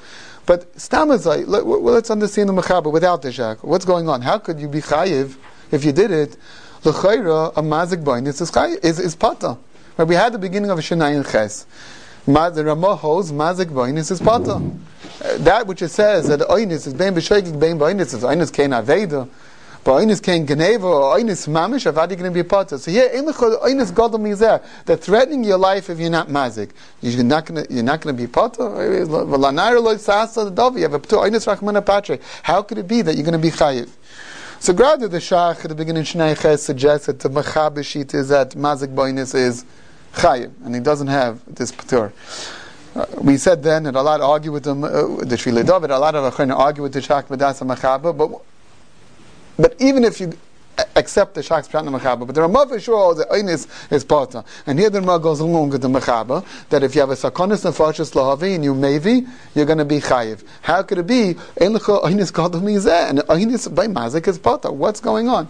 But stamazai, let, well, let's understand the mechaber without the shak. What's going on? How could you be chayiv if you did it? L'chayra, a mazik bainis is chayiv, is, is pata. Right? We had the beginning of a Shinayin Ches. The Ramah holds mazik bainis is pata. Uh, that which it says that oinis is bein b'shoigig bein bainis is oinis kein aveda, but oinis kein geneva or oinis mamish avadi going to be pata. So here oinis gadol mizeh, they're threatening your life if you're not mazik. You're not going to you're not going to be pata. You have a oinis rachmana patre. How could it be that you're going to be chayiv? So rather the Shach at the beginning of Shnei Ches suggests that the Mechaber sheet is that mazik bainis is chayiv, and he doesn't have this patur. Uh, we said then that a lot argue with them, uh, the Shvilei David, a lot of Achronim argue with the Shach B'das Mechaber, but but even if you accept the Shach's Pshat Mechaber, but the Ramah for sure the Einis is Pata, and here the Ramah goes along with the Mechaber that if you have a Sakonis Nefashis Lahavi and you Mevi, you're going to be chayiv. How could it be Ein Lecha Einis Gadol Mizeh and Einis by Mazik is Pata? What's going on?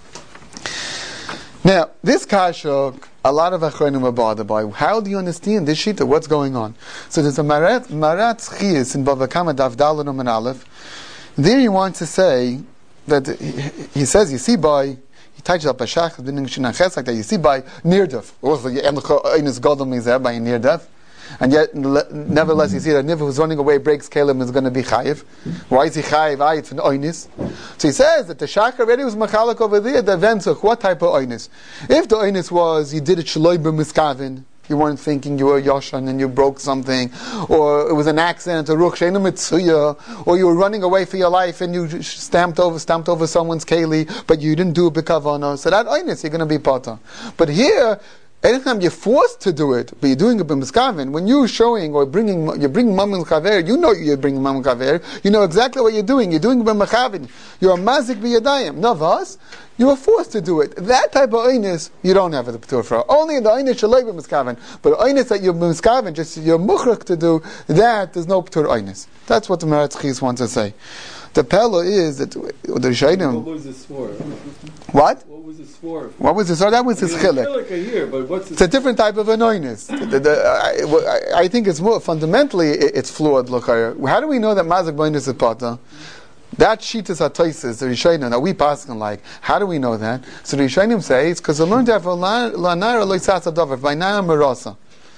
Now, this kasha, a lot of Achronim are bothered by. How do you understand this shita? What's going on? So there's a Marat Marat Chiyas in Bava Kama Daf Daled and Aleph. There he wants to say that he, he says you see by he touches up a shach like that you see by nirdaf. Also, Einis Gadol Mizeh by nirdaf. And yet, nevertheless, you see that Niv who's running away breaks Kalim is going to be chayiv. Why is he chayiv? Ah, it's an oinis. So he says that the shach already was machalak over there. The venzuch, what type of oinis? If the oinis was you did it shaloi b'miskavin, you weren't thinking you were yoshan and you broke something, or it was an accident, a ruch sheinu mitzuya, or you were running away for your life and you stamped over stamped over someone's keli, but you didn't do it b'kavana. So that oinis you're going to be pata. But here, anytime you're forced to do it, but you're doing it b'miskavin, when you're showing or bringing, you're bringing mammon chaver, you know you're bringing mammon chaver, you know exactly what you're doing, you're doing it b'machavin, you're a mazik b'yadayim. Navas, you are forced to do it. That type of einis, you don't have the patur for. Only the einis shaloi b'miskavin, but einis that you're b'miskavin, just you're muchrak to do, that there's no patur einis. That's what the Meretz Chis wants to say. The pella is that the Shaidim. What was the swore? What? What was the swore? What was the swore? That was his chilek. Chilek but what's it's a different type of annoyance. the, the, I, I think it's more fundamentally it, it's flawed. Look, how do we know that mazik b'inus is pata? That sheet is hatoises the Rishonim. Now we pass on like how do we know that? So the Rishonim say it's because I learned that for lanara loisasa dover by nara marasa.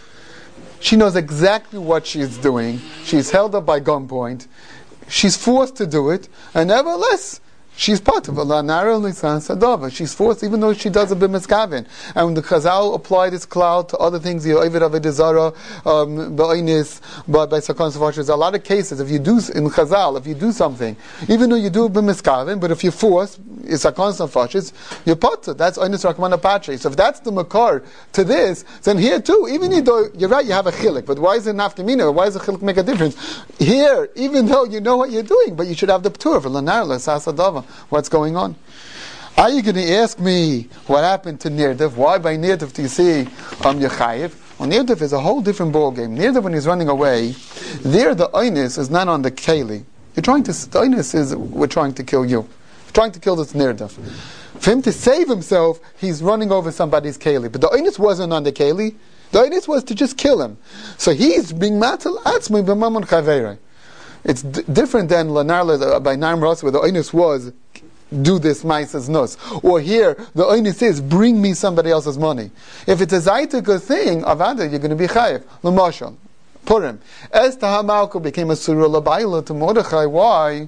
She knows exactly what she's doing. She's held up by gunpoint. She's forced to do it, and nevertheless, she's part of it. She's forced, even though she does a b'miskavin. And when the Chazal apply this cloud to other things, the Ovid of Edizara, Ba'ainis, but by Sakon Savash, there's a lot of cases. If you do in Chazal, if you do something, even though you do it b'miskavin, but if you're forced, it's Sakon Savash, you're part of it. That's Oinis Rakmana Patre. So if that's the makar to this, then here too, even though you're right, you have a chilik, but why is it nafkamina? Why does the chilik make a difference? Here, even though you know what you're doing, but you should have the p'tur for Lanar L'Sasadava. What's going on? Are you going to ask me what happened to Nirdav? Why by Nirdav do you see um, Yechayev? Well, Nirdav is a whole different ball game. Nirdav, when he's running away, there the Einis is not on the Keli. You're trying to, the Einis is, we're trying to kill you. We're trying to kill this Nirdav. For him to save himself, he's running over somebody's Keli. But the Einis wasn't on the Keli. The Einis was to just kill him. So he's being matal atzmi b'mamun chaveirei. It's d- different than Lanar by Naim Ras, where the Einis was, do this Maisas Nus. Or here, the Einis is, bring me somebody else's money. If it's a Zaitika thing, Avada, you're going to be Chayiv. L'mashal, Purim. Esther HaMalka became a Surah Labaila to Mordechai. Why?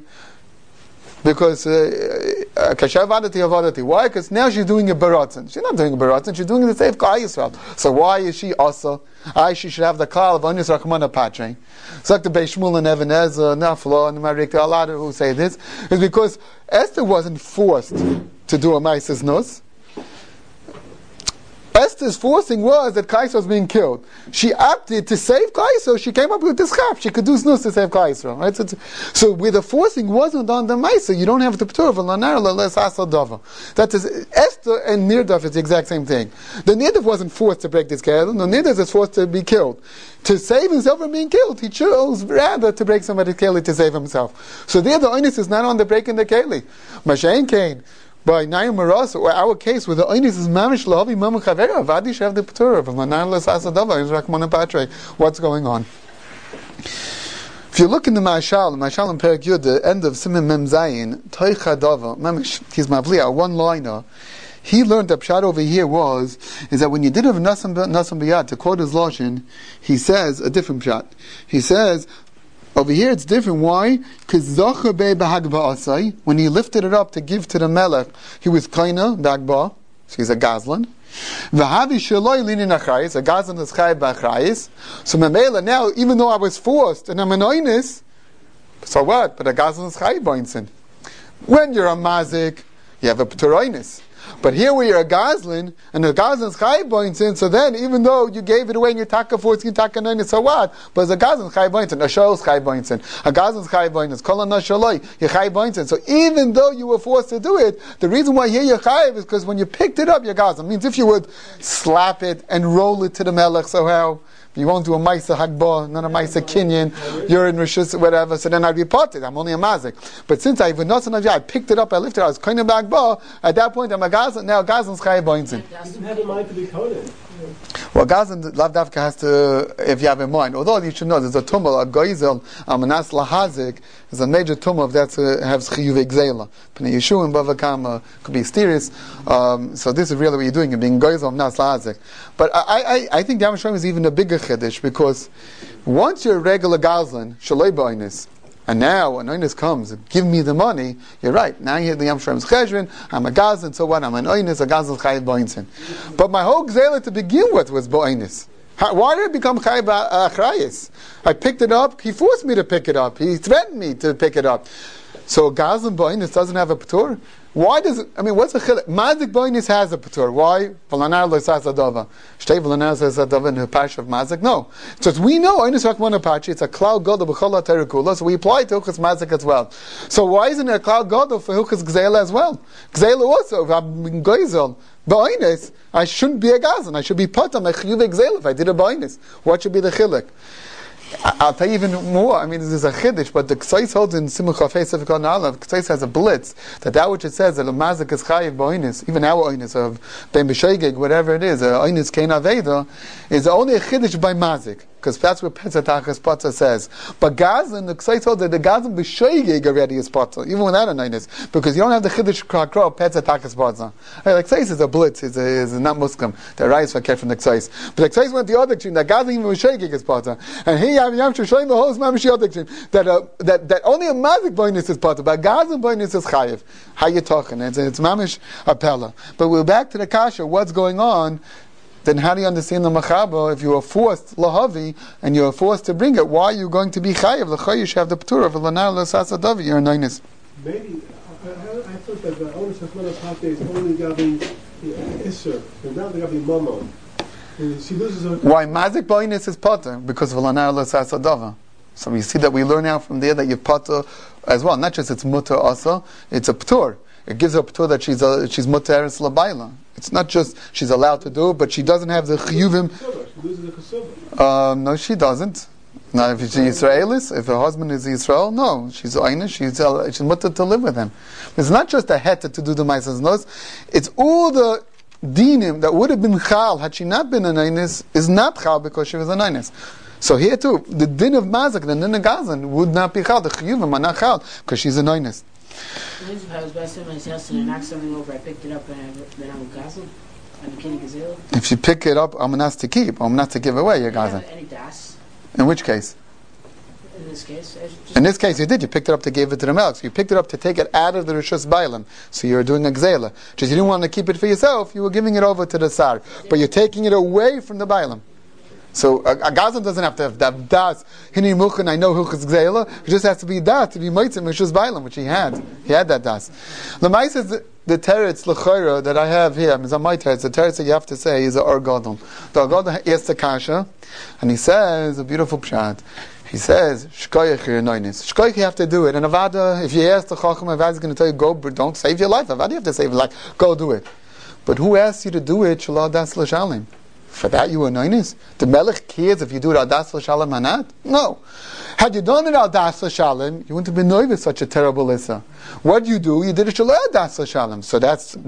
Because Kasha Avadati Avadati. Why? Because now she's doing a Baratzen. She's not doing a Baratzen, she's doing the Seif Kal Yisrael. So why is she Asa? I she should have the Kal of Onis Rachmana Patre. It's like the Beis Shmuel and Even Ezer, Nafla, and Marik, a lot of who say this, is because Esther wasn't forced to do a Maises Nus. Esther's forcing was that Kaiser was being killed. She opted to save Kaiser. She came up with this chap. She could do snus to save Kaiser. Right? So, so where the forcing wasn't on the Maisa, you don't have the P'tur of Lanar L'les Asadava. That is, Esther and Nirdav is the exact same thing. The Nirdav wasn't forced to break this Keli. The Nirdav is forced to be killed. To save himself from being killed, he chose rather to break somebody's Keli to save himself. So there the onus is not on the breaking the Keli. Mashain Kain. By Naim Maras, or our case where the Einis is Mamish Lavi Mamu Chavera, Vadi Shav the P'tur of Manar Les Asadava, is Rakmana Patre. What's going on? If you look in the Mashal, Mashal in Perek Yud, the end of Siman Mem Zayin, Toicha Dava, Mamish, he's Mavliya, one liner. He learned that Pshat over here was, is that when you did have Nasam B'yad, to quote his Lashon, he says a different Pshat. He says, over here it's different. Why? Because when he lifted it up to give to the Melech, he was Kaina, Bagba, so he's a Gazlan. V'havi shaloi linin achrayis, a Gazlan is Chayav b'achrayis. So Mamela, now, even though I was forced, and I'm an oinus, so what? But a Gazlan is Chayav b'oinsin. When you're a Mazik, you have a P'tur oinus. But here where you're a Gazlan, and the Gazlan's Chayav b'oinsin, so then even though you gave it away in your Taka fourteen, Taka nine, so what? But as a Gazlan's Chayav b'oinsin, a Shol's Chayav b'oinsin, a Gazlan's Chayav b'oinsin, Kol HaNashaloi, you're Chayav b'oinsin. So even though you were forced to do it, the reason why here you're Chayav is because when you picked it up, you're Gazlan. It means if you would slap it and roll it to the Melech, so how? You won't do a Maisa Hagbah, not a Maisa Kinyan, you're in Rishus, whatever, so then I'd be potted, I'm only a Mazik. But since I even not I picked it up, I lifted it, I was kind of Hagbah, at that point I'm a Gazlan, now Gazlan's Chayav b'oinsin. You didn't have in mind to be coded. Well, Gazlan, Lavdavka has to, if you have in mind, although you should know, there's a tumah, a goizel, a manas lahazik, there's a major tumah of that to have chiyuv gzela. Pnei Yeshua and Bavakama could be mysterious. Um, so this is really what you're doing, you're being goizel of manas lahazik. But I, I, I think Yam Shem is even a bigger chiddush, because once you're a regular Gazlan, shaloi b'oinus, and now an oinus comes, give me the money, you're right, now you have the Yam Shem's cheshbon, I'm a Gazlan, so what, I'm an oinus, a Gazlan chayav b'oinsin. But my whole gzela to begin with was b'oinus. Why did it become chayav achrayis? I picked it up, he forced me to pick it up, he threatened me to pick it up. So Gazlan b'oinus doesn't have a p'tur? Why does it, I mean, what's the chilek? Mazik b'oinus has a p'tur. Why? V'lanar lo sas adava. Shtei v'lanar sas adava in the pash of Mazik? No. So as we know, oinus rakmon apachi, it's a cloud godel b'chol ha'terekula, so we apply it to Huchas Mazik as well. So why isn't it a cloud godel for Huchas Gzela as well? Gzela also, if I'm goizel, b'oinus, I shouldn't be a Gazlan. I should be potam, a chiyuv gzela if I did a b'oinus. What should be the chilek? I'll tell you even more. I mean, this is a chiddush, but the Ksais holds in Simon Chafei Sefikon Alav. Ksais has a blitz that that which it says that a mazik is chayiv b'oinus, even our oinus of ben b'shoigeg, whatever it is, a oinus kein aveda, is only a chiddush by mazik, because that's what Petzatachas Patza says. But Gazlan, the Ksais holds that the Gazlan b'shoigeg already is Patza, even without an oinus, because you don't have the chiddush krakro of Petzatachas Patza. Like Ksais is a blitz, is a, is a not Muslim. The rise for from the Ksais, but the Ksais went the other extreme. That Gazlan even b'shoigeg is Patza, and he Yam showing the whole Mamish Yodek that uh, that that only a mazik bonus is part of, but Gazlan bonus is chayiv. How you talking? It's, it's Mamish Apella. But we're back to the kasha. What's going on? Then how do you understand the machaba if you are forced lahavi and you are forced to bring it? Why are you going to be chayiv? L'chay you should have the p'tur of lanar l'sasadavi. You're a nainis. Maybe I, I, I thought that the onus of Manapate is only Gabi Isser, and not Gabi Mamon. She loses her. Why mazik b'oinus is potter? Because of lanar l'sasadava. So we see that we learn out from there that you potter as well. Not just it's mutter also, it's a p'tur. It gives her a p'tur that she's a, she's mutter eretz labayla. It's not just she's allowed to do it, but she doesn't have the chiyuvim. She loses the kasubah. Um, no, she doesn't. Now, if she's Israelis, if her husband is Israel, no, she's Einish, she's uh, she's mutter to live with him. It's not just a heta to do the ma'aseh nos. It's all the dinim that would have been chal had she not been an Einis is not chal because she was an Einis. So here too, the din of Mazik, the din of Gazlan would not be chal. The chiyuvim are not chal because she's an Einis. If I was by somebody's house and I knocked something over, I picked it up and I, then I'm a Gazlan. I'm a Kenny Gazelle. If you pick it up, I'm not to keep. I'm not to give away your Gazlan. Any das? In which case? In this case, I just In this case, you did. You picked it up to give it to the Melech. So you picked it up to take it out of the Rishus Bailam. So you're doing a Gzela. Just you didn't want to keep it for yourself, you were giving it over to the Sar. But you're taking it away from the Bailam. So a, a Gazlan doesn't have to have that das. Hini Muchan, I know Huchas Gzela. It just has to be das to be Moitzim Rishus Bailam, which he had. He had that das. Lamai says the, the teretz l'chayra that I have here, is on my teretz. The teretz that you have to say is a Or Gadol. The Or Gadol asks the kasha, and he says a beautiful pshat. He says, Shkoyach you're noinis. Shkoyach you have to do it. And Avada, if you ask the Chacham, Avada is going to tell you, go, don't save your life. Avada, you have to save your life. Go do it. But who asked you to do it? Shalal das l'shalim. For that you were noinis? The Melech cares if you do it al das l'shalim or not? No. Had you done it al das l'shalim, you wouldn't have been noiv such a terrible issa. What you do, you did it shalal das l'shalim. So that's, that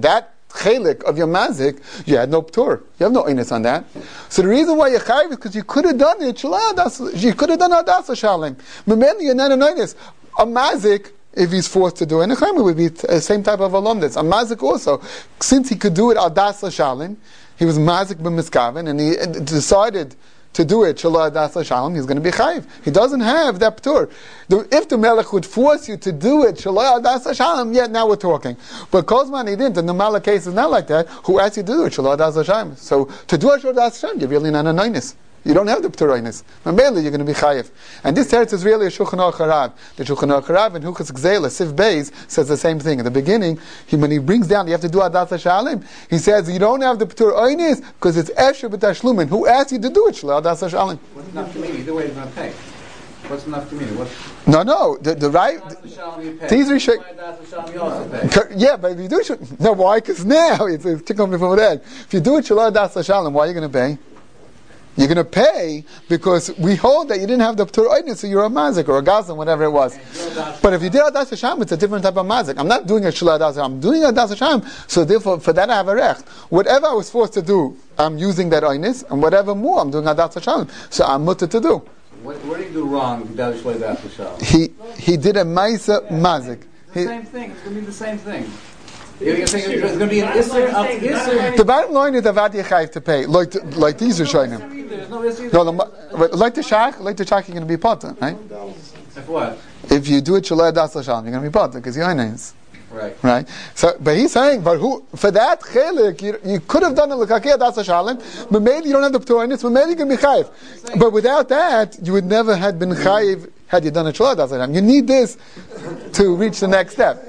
chelik of your mazik, you had no ptur. You have no inus on that. So the reason why you're chayiv is because you could have done it. You could have done adas l'shalem. Memeli, you're not an inus. A mazik, if he's forced to do it, and a would be the same type of alumnus. A mazik also, since he could do it adas l'shalem, he was mazik b'miskaven, and he decided to do it, Shalom Adas L'Shalom, he's going to be chayiv. He doesn't have that ptur. The, if the melech would force you to do it, Shalom Adas L'Shalom, yet now we're talking. But Kozman, he didn't. The normal case is not like that. Who asked you to do it? Shalom Adas L'Shalom. So to do it, Shalom Adas L'Shalom, you're really not a noinus. You don't have the pturinus. Mainly, you're going to be chayiv. And this teretz is really a Shulchan Aruch Harav. The Shulchan Aruch Harav and Hukas Gzela, Sif Beis, says the same thing. In the beginning, he, when he brings down, you have to do Adas L'Shalom, he says, you don't have the pturinus because it's Esher B'Tashlumin. Who asked you to do it? Shalom Adas L'Shalom. What's enough to me? Either way, he's going to pay. What's enough to me? What's no, no. The, the right. These are shake. Yeah, but if you do it, no, why? Because now it's a chicken before that. If you do it, Shalom Adas L'Shalom, why are you going to pay? You're going to pay because we hold that you didn't have the ptur oinus, so you're a mazik or a gazan, whatever it was. But if you did adas Hashem, it's a different type of mazik. I'm not doing a shula adas Hashem. I'm doing adas Hashem. So therefore, for that I have a recht. Whatever I was forced to do, I'm using that oinus, and whatever more, I'm doing adas Hashem. So I'm mutter to do. What, what did he do wrong? He he did a maisa mazik. The same thing. It's going to be the same thing. You're saying it's going to be an isser up to isser. The bottom line is avad yechayiv to pay, like like these are shaynim. There's no isser. No, the, like the shach, like the shach, you're going to be potter, right? If what? If you do it shalai das l'shalom, you're going to be potter because you're eines. Right. Right. So, but he's saying, but who for that chelik, you, you could have done it l'kakei das l'shalom, but maybe you don't have the pturinus, but maybe you can be chayiv. But without that, you would never have been chayiv had you done it shalai das l'shalom. You need this to reach the next step.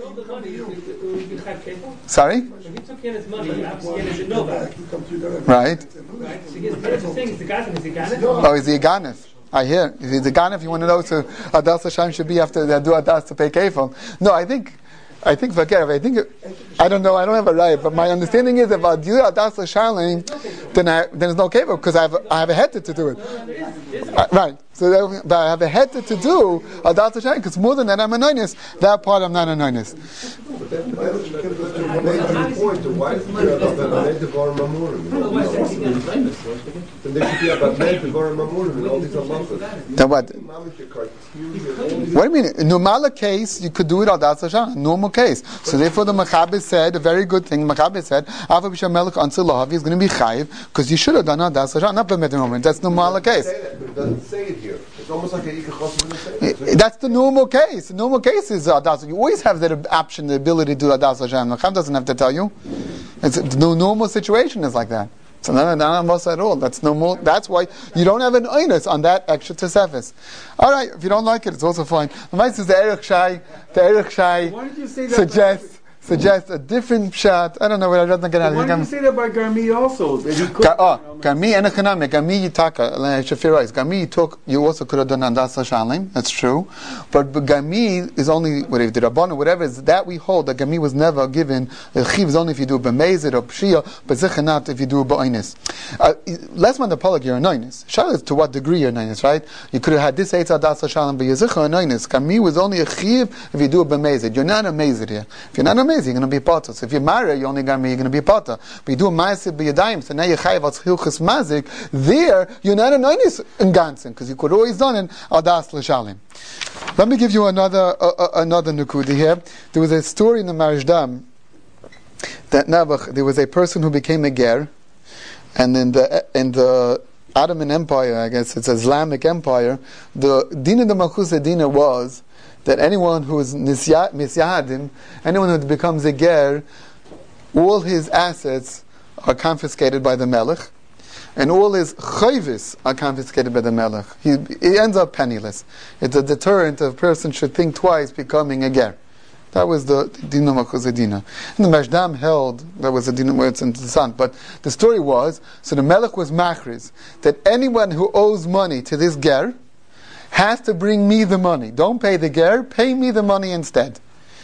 Sorry? If he took in his money, obviously he didn't know that. Right. Right? So he's the thing, is the Ganef, is the Ganef? Oh, is he a Ganef? I hear. Is he the Ganef? You want to know so Adas Hashem should be after they do Adas to pay kefil? No, I think, I think for Kerev, I think, I don't know, I don't have a right, but my understanding is if I do Adas Hashem, then I, then there's no kefil because I have, I have a head to do it. Uh, right. So that, but I have a head to do Adas Hashem because more than that I'm a noinus. That part I'm not a noinus. But then the point to why is it about Devar Mamurim? Then they should be about Devar Mamurim and all these halachas. Then what? What do you mean? In normal case, you could do it Adas Hashem. Normal case. So therefore, the Machabes said a very good thing. Machabes said, "Ava b'shem melech ansel lahav." He's going to be chayiv because you should have done Adas Hashem. Not b'met moment. That's normal case. It doesn't say it here. It's almost like a ikachos. That's the normal case. The normal case is Adas. You always have that option, the ability to do Adas Hashem. Machabes doesn't have to tell you. It's the normal situation is like that. So not not at all. That's normal. That's why you don't have an oinus on that extra tesefis. All right, if you don't like it, it's also fine. The mice is the Erech Shai. The Erech Shai suggests suggests a different shot. I don't know what I'd rather get out of. Why did you say that by Garmi also? That he could, oh, Garmi and Echanami. Garmi Yitaka. Shafira is Garmi. You took. You also could have done Adas Hashalim. That's true. But, but Garmi is only what if the Rabban or whatever is that we hold that Garmi was never given. The chiv is only if you do b'mezid or pshia, but zechanat if you do b'oinis. Uh, last month the polag you're a noinis. Shal is to what degree you're a noinis, right? You could have had this eitz Adas Hashalim, but you're zecha a noinis. Garmi was only a chiv if you do a b'mezid. You're not a mezid here. If you're not a mezid, you're going to be potter. So if you're married, you only got me, you're going to be potter. But you do a ma'aseh b'yadayim, so now you're chayiv al tzchilchus mazik. There, you're not a noinis in ganzen because you could always done it adas l'shalim. Let me give you another uh, uh, another nukudi here. There was a story in the Marishdam that Nabach, there was a person who became a ger, and in the in the Ottoman Empire, I guess it's Islamic Empire, the din of the Malchus Edina was that anyone who is misyahadim, anyone who becomes a ger, all his assets are confiscated by the melech, and all his chayvis are confiscated by the melech. He, he ends up penniless. It's a deterrent of a person should think twice becoming a ger. That was the din of Malchus Edina. And the Mashdam held, that was the din where it's in the sun. But the story was, so the melech was machriz, that anyone who owes money to this ger, has to bring me the money. Don't pay the ger, pay me the money instead.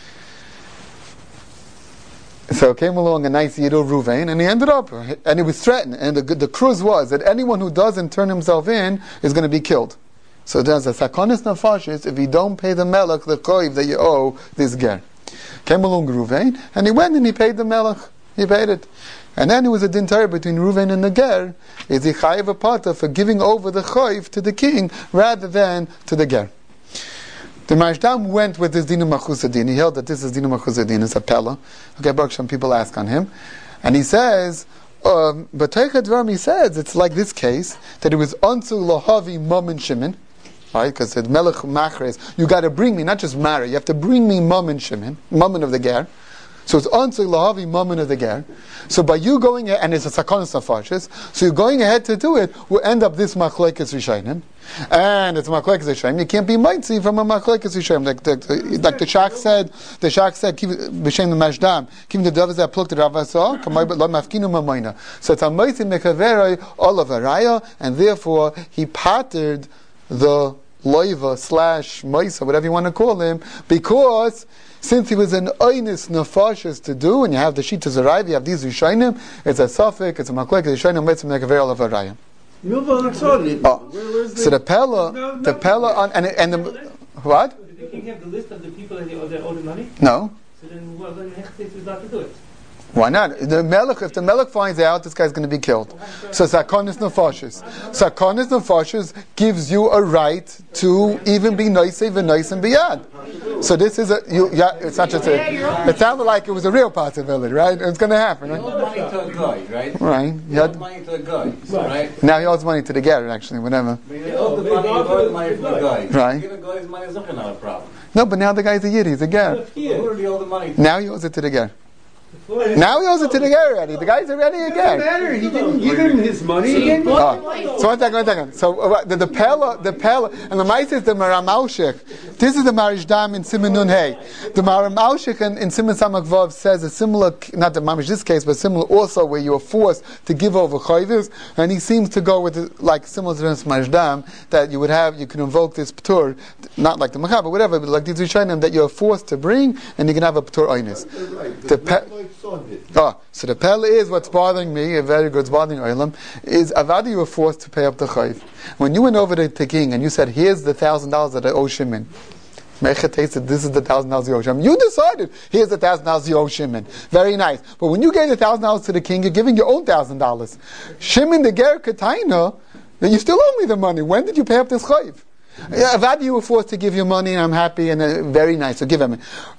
So came along a nice Yiddo Ruvain, and he ended up, and he was threatened, and the, the cruz was that anyone who doesn't turn himself in is going to be killed. So there's a sakonis nafashis if you don't pay the melech the koiv that you owe this ger. Came along Ruvain, and he went and he paid the melech. He paid it. And then it was a din Torah between Reuven and the ger. Is he chayiv a pata for giving over the chayv to the king rather than to the ger? The Marishdam went with this dinu machusadin. He held that this is dinu machusadin. It's a pella. Okay, Baruch some people ask on him, and he says, um, but Teichad Dvarim, he says it's like this case that it was unto lohavi mom and Shimon, right? Because the melech machres, you got to bring me, not just marry. You have to bring me mom and Shimon, mom of the ger. So it's unto lahavi moment of the ger. So by you going ahead, and it's a sakonis nafashis, so you're going ahead to do it, will end up this machlekes rishayim, and it's machlekes rishayim. You can't be mighty from a machlekes rishayim, like the, the like the Shach said. The Shach said, b'shem the mashdam, kim the dovas that plucked the ravasah, kamay lo mafkinu mamayna. So it's a mighty mekaverei olav araya, and therefore he pattered the loiva slash maisa, whatever you want to call him, because since he was an oynis nefashis to do, and you have the shitas arrive, you have these rishayim, it's a suffix, it's a maklek, the rishayim mitzvah mekaver of arayim. Oh, so the pella, the pella on and and the what? Did the king have the list of the people that owe the money? No. So then, well, then Hechtes was not to do it. Why not? The melech, if the melech finds out, this guy's going to be killed. So sakonis nefashis. Sakonis nefashis gives you a right to even be noisei v'nois and biyad. So this is a, you, yeah, it's not just a, it sounded like it was a real possibility, right? It's going to happen, right? He owed money to a guy, right? Right. He owed money to a guy, right? Now he owes money to the ger, actually, whatever. But he owed the money, he owed the money from the guy. Right. Give a guy his money is not a problem. No, but now the guy's a yid, he's a ger. Who did he owe the money to? Now he owes it to the ger. Now he owes it to the guy already. The guy's already a Doesn't guy. matter. He didn't give him his money. He gave Oh. So one second, one second. So uh, the, the pella, the pella, and the mice is the Maramalshik. This is the Marishdam in Siman Nun Hey. The Maramalshik in, in Siman Samak Vav says a similar, not the Mamish this case, but similar also where you are forced to give over chayvus, and he seems to go with it, like similar to this Marishdam that you would have, you can invoke this ptur, not like the Machab, but whatever, but like these Rishonim that you are forced to bring, and you can have a ptur oynis. The pe- Oh, so the pella is what's bothering me, a very good, it's bothering Olam, is Avadi you were forced to pay up the chayv. When you went over to the king and you said, here's the thousand dollars that I owe Shimon. Mechatei said, this is the thousand dollars you owe Shimon. You decided, here's the thousand dollars you owe Shimon. Very nice. But when you gave the thousand dollars to the king, you're giving your own thousand dollars. Shimon the ger kataina, then you still owe me the money. When did you pay up this chayv? Avadi you were forced to give your money and I'm happy and uh, very nice, so give him.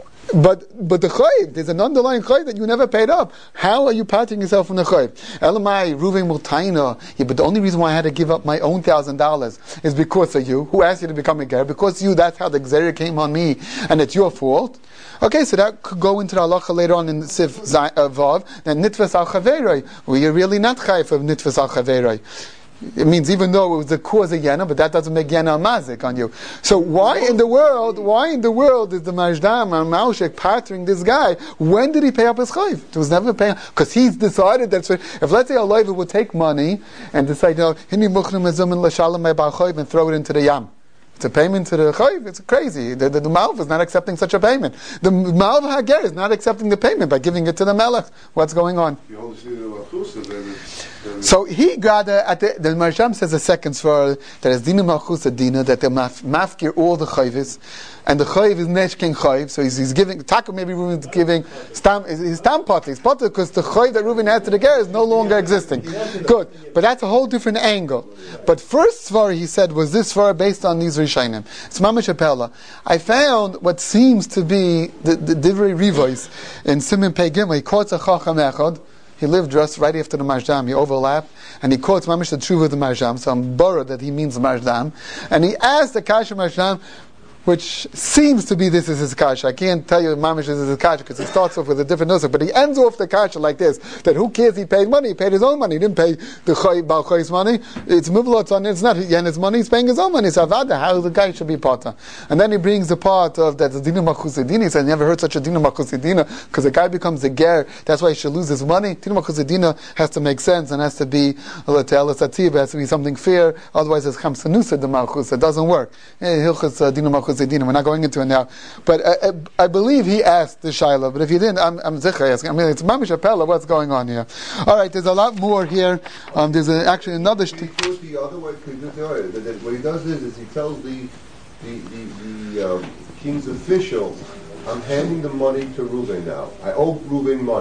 But but the chayv, there's an underlying chayv that you never paid up. How are you parting yourself from the chayv? Elamai Ruvin Multaina. Yeah, but the only reason why I had to give up my own thousand dollars is because of you. Who asked you to become a ger? Because you. That's how the gzera came on me, and it's your fault. Okay, so that could go into the halacha later on in Sif Vav. Then nitvas al chaveroi. Well, you're really not chayv of nitvas al chaveroi. It means even though it was the cause of Yena, but that doesn't make Yena a mazik on you. So why in the world, why in the world is the Majdam and Maushek partnering this guy? When did he pay up his chayv? It was never paying, because he's decided that's what, if let's say a loiva would take money and decide, you know, hini muchnim ezumin l'shalom me'bal chayv and throw it into the yam. It's a payment to the chayv. It's crazy. The, the, the Malv is not accepting such a payment. The Malv Hager is not accepting the payment by giving it to the Melech. What's going on? You only see the Lachusa, then it's... Then So he got a, at the, the Marsham says a second svar that is Dina Malchus Dina, that they maf, mafkir all the chayvis, and the chayv is neshkin chayv, so he's, he's giving, Taka maybe Reuven's giving, stam, he's stam pot, he's pot because the chayv that Reuven had to the ger is no longer existing. Good, but that's a whole different angle. But first svar he said was this svar based on these Rishayim. It's Mamash Apella. I found what seems to be the, the Divrei Rivois in Siman Pei Gimel. He quotes a Chacham Echad. He lived just right after the Majdam. He overlapped, and he quotes Mamish the Tshuva of the Majdam. So I'm borrowed that he means Majdam, and he asked the Kasha Majdam, which seems to be this is his kasha. I can't tell you Mamish this is his kasha because he starts off with a different nusach, but he ends off the kasha like this: that who cares? He paid money. He paid his own money. He didn't pay the chay bal chay's money. It's mivlot's on it. It's not Yen's money. He's paying his own money. So avada, how the guy should be potter. And then he brings the part of that dina machusedina. He said, I never heard such a dina machusedina because the guy becomes a ger. That's why he should lose his money. Dina machusedina has to make sense and has to be l'te'elasativ. Has to be something fair. Otherwise, it's chamsanusa de malchus. It doesn't work. Hilchas dina machusedina. We're not going into it now, but uh, I believe he asked the shaila. But if you didn't, I'm, I'm zicha asking. I mean, it's mamish apella. What's going on here? All right, there's a lot more here. Um, there's a, actually another. St- he goes the other way. What he does is, is he tells the the the, the um, king's official, "I'm handing the money to Reuven now. I owe Reuven money,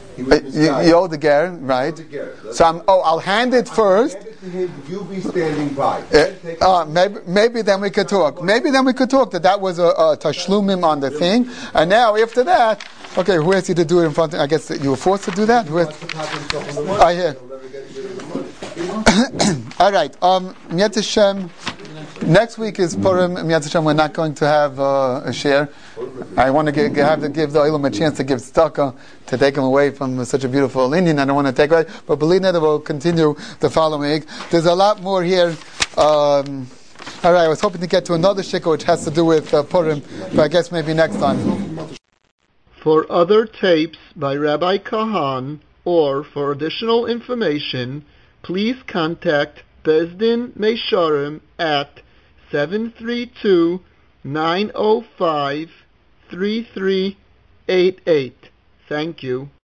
He Uh, was You, misguided. you owe the ger, right? The ger. That's- So I'm. Oh, I'll hand it first. Hand it to him, you be standing by. Uh, uh, maybe, maybe then we could talk. Maybe then we could talk that that was a, a tashlumim on the thing. And now after that, okay, who asked you to do it in front of, I guess that you were forced to do that? Who asked, I hear. All right. Um, Miat Hashem, next week is Purim. Miat Hashem, we're not going to have uh, a share. I want to give, have to give the Olam a chance to give tzedakah, to take him away from such a beautiful Indian. I don't want to take away, but believe that we'll continue the following week. There's a lot more here. Um, all right, I was hoping to get to another shikha which has to do with uh, Purim, but I guess maybe next time. For other tapes by Rabbi Kahan, or for additional information, please contact Bezdin Meisharim at seven three two, nine zero five, three three eight eight. Thank you.